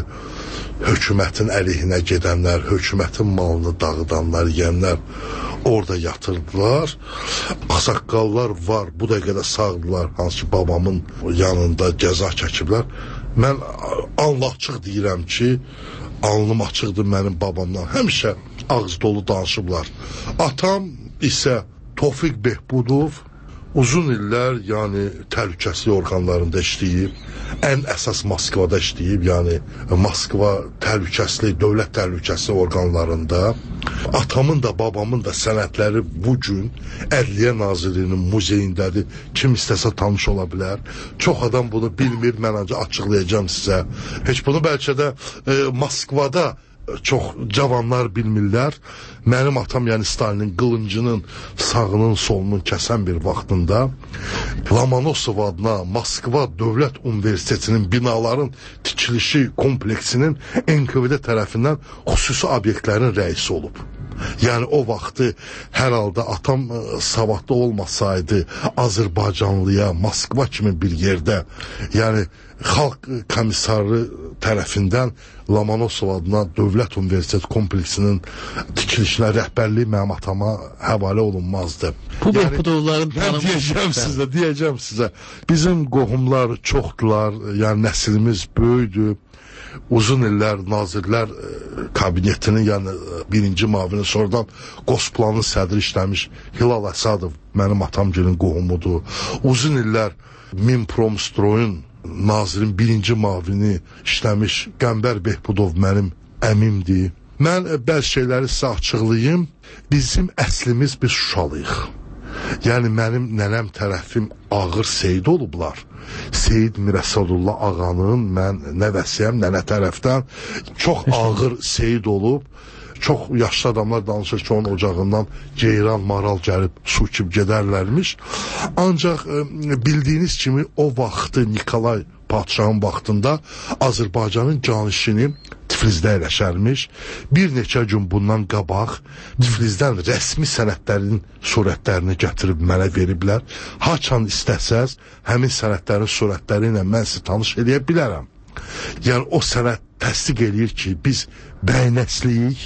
Speaker 16: hökumətin əleyhinə gedənlər, hökumətin malını dağıdanlar, yiyənlər orada yatırdılar. Ağsaqqallar var, bu dəqiqədə sağdılar, hansı ki babamın yanında cəza çəkiblər. Mən Allah açıq deyirəm ki, alnım açıqdır mənim babamdan. Həmişə ağız dolu danışıblar. Atam isə Tofiq Behbudov uzun illər, yəni təhlükəsizlik orqanlarında işləyib, ən əsas Moskvada işləyib, yəni Moskva təhlükəsizlik, dövlət təhlükəsizlik orqanlarında. Atamın da, babamın da sənədləri bu gün Ədliyyə Nazirliyinin muzeyindədir. Kim istəsə tanış ola bilər. Çox adam bunu bilmir, mən ancaq açıqlayacağım sizə. Heç bunu bəlkə də e, Moskvada çox cavanlar bilmirlər. Mənim atam, yəni Stalinin qılıncının sağının solunun kəsən bir vaxtında Lomonosov adına Moskva Dövlət Universitetinin binaların tikilişi kompleksinin N K V D tərəfindən xüsusi obyektlərin rəisi olub. Yəni o vaxtı hər halda atam savadlı olmasaydı Azərbaycanlıya Moskva kimi bir yerdə, yəni xalq komissarı tərəfindən Lomonosov adına Dövlət Universitet kompleksinin tikilişinə rəhbərliyi mənim atama həvalə olunmazdı.
Speaker 17: Bu Behbudovların
Speaker 16: yəni, deyəcəm sizə, deyəcəm sizə. Bizim qohumlar çoxdular, yəni nəslimiz böyüdü. Uzun illər Nazirlər Kabinetinin, yəni birinci mavini, sonradan Qosplanın sədri işləmiş Hilal Əsadov mənim atamgilin qohumudur. Uzun illər Minpromstroyun nazirin birinci mavini işləmiş Qəmbər Behbudov mənim əmimdir. Mən bəzi şeyləri sizə açıqlayayım. Bizim əslimiz biz Şuşalıyıq. Yəni mənim nənəm tərəfim ağır Seyid olublar. Seyid Mirəsadullah ağanın mən nəvəsiyəm, nənə tərəfdən çox ağır Seyid olub. Çox yaşlı adamlar danışır ki, onun ocağından ceyran, maral gəlib su içib gedərlərmiş. Ancaq e, bildiyiniz kimi o vaxtı Nikolay Padşahın vaxtında Azərbaycanın canişini Tiflisdə eləşərmiş. Bir neçə gün bundan qabaq Tiflisdən rəsmi sənədlərin surətlərini gətirib mənə veriblər. Haçan istəsəz, həmin sənədlərin surətləri ilə mən sizi tanış edə bilərəm. Yəni o sənəd təsdiq eləyir ki, biz bəynəsliyik.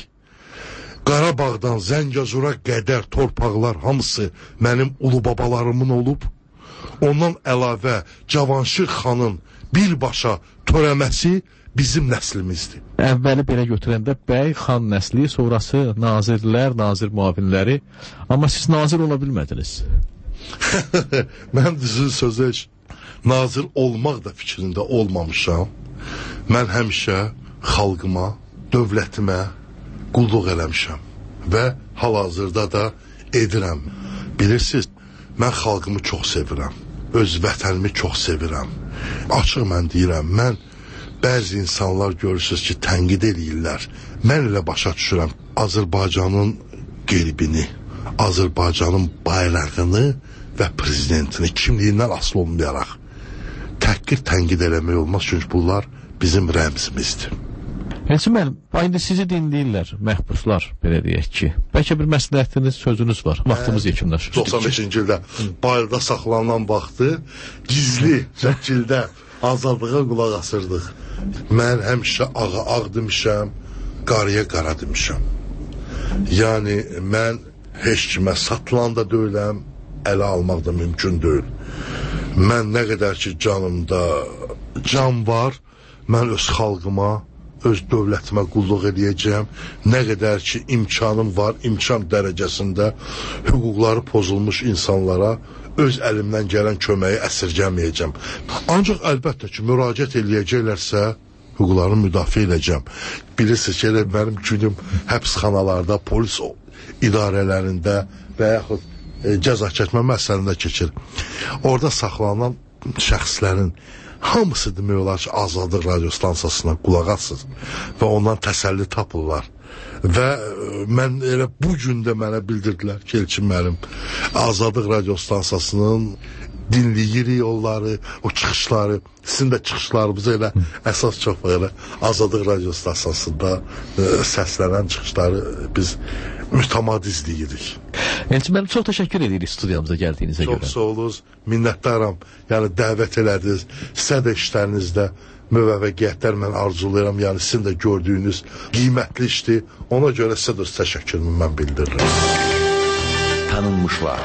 Speaker 16: Qarabağdan Zəngəzura qədər torpaqlar hamısı mənim ulu babalarımın olub. Ondan əlavə Cavanşir xanın birbaşa törəməsi bizim nəslimizdir.
Speaker 17: Əvvəli belə götürəndə bəy, xan nəsli, sonrası nazirlər, nazir müavinləri. Amma siz nazir ola bilmədiniz.
Speaker 16: Mən düzün sözü heç nazir olmaq da fikrində olmamışam. Mən həmişə xalqıma, dövlətimə qulluq eləmişəm və hal-hazırda da edirəm. Bilirsiniz, mən xalqımı çox sevirəm, öz vətənimi çox sevirəm. Açıq mən deyirəm, mən bəzi insanlar görürsünüz ki, tənqid eləyirlər. Mən elə başa düşürəm, Azərbaycanın qeybini, Azərbaycanın bayrağını və prezidentini kimliyindən asılı olmayaraq təhqir, tənqid eləmək olmaz, çünki bunlar bizim rəmzimizdir.
Speaker 17: Elçin müəllim, indi sizi dinləyirlər, məhbuslar, belə deyək ki. Bəlkə bir məsləhətiniz, sözünüz var, vaxtımız yekunlaşır.
Speaker 16: doxsan beşinci ildə bayırda saxlanılan vaxtı gizli şəkildə azadlığa qulaq asırdıq. Mən həmişə ağa ağ demişəm, qarıya qara demişəm. Yəni mən heç kimə satılan da deyiləm, ələ almaq da mümkün deyil. Mən nə qədər ki canımda can var, mən öz xalqıma, öz dövlətimə qulluq edəcəyəm. Nə qədər ki imkanım var, imkan dərəcəsində hüquqları pozulmuş insanlara öz əlimdən gələn köməyi əsirgəməyəcəm. Ancaq əlbəttə ki, müraciət eləyəcəklərsə, hüquqlarını müdafiə edəcəm. Bilirsiniz ki, mənim günüm həbsxanalarda, polis idarələrində və yaxud e, cəza çəkmə məsələsində keçir. Orada saxlanan şəxslərin hamısı demək olar ki, Azadlıq radiostansiyasına qulaq asır və ondan təsəlli tapırlar. Və mən elə bu gün də mənə bildirdilər ki, Elçin müəllim, Azadlıq radiostansiyasının dinləyirik onları, o çıxışları, sizin də çıxışlarımızı elə əsas çox elə Azadlıq radiostansiyasında e, səslənən çıxışları biz mütəmadi izləyirik.
Speaker 17: Elçin müəllim, çox təşəkkür edirik studiyamıza gəldiyinizə
Speaker 16: çox
Speaker 17: görə.
Speaker 16: Çox sağ olunuz, minnətdaram. Yəni dəvət elədiniz, sizə də işlərinizdə müvəffəqiyyətlər mən arzulayıram. Yəni sizin də gördüyünüz qiymətli işdir. Ona görə sizə də təşəkkürümü mən bildirirəm.
Speaker 20: Tanınmışlar.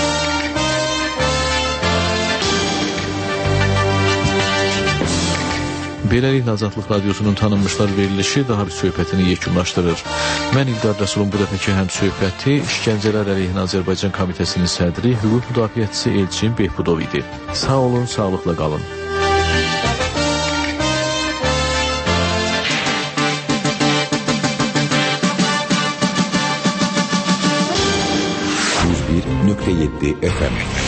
Speaker 17: Beləliklə Azadlıq Radiosunun tanınmışlar verilişi daha bir söhbətini yekunlaşdırır. Mən İlqar Rəsulun bu dəfəki həm söhbəti İşgəncələr əleyhinə Azərbaycan Komitəsinin sədri, hüquq müdafiəçisi Elçin Behbudov idi. Sağ olun, sağlıqla qalın.
Speaker 20: yüz bir nöqtə yeddi F M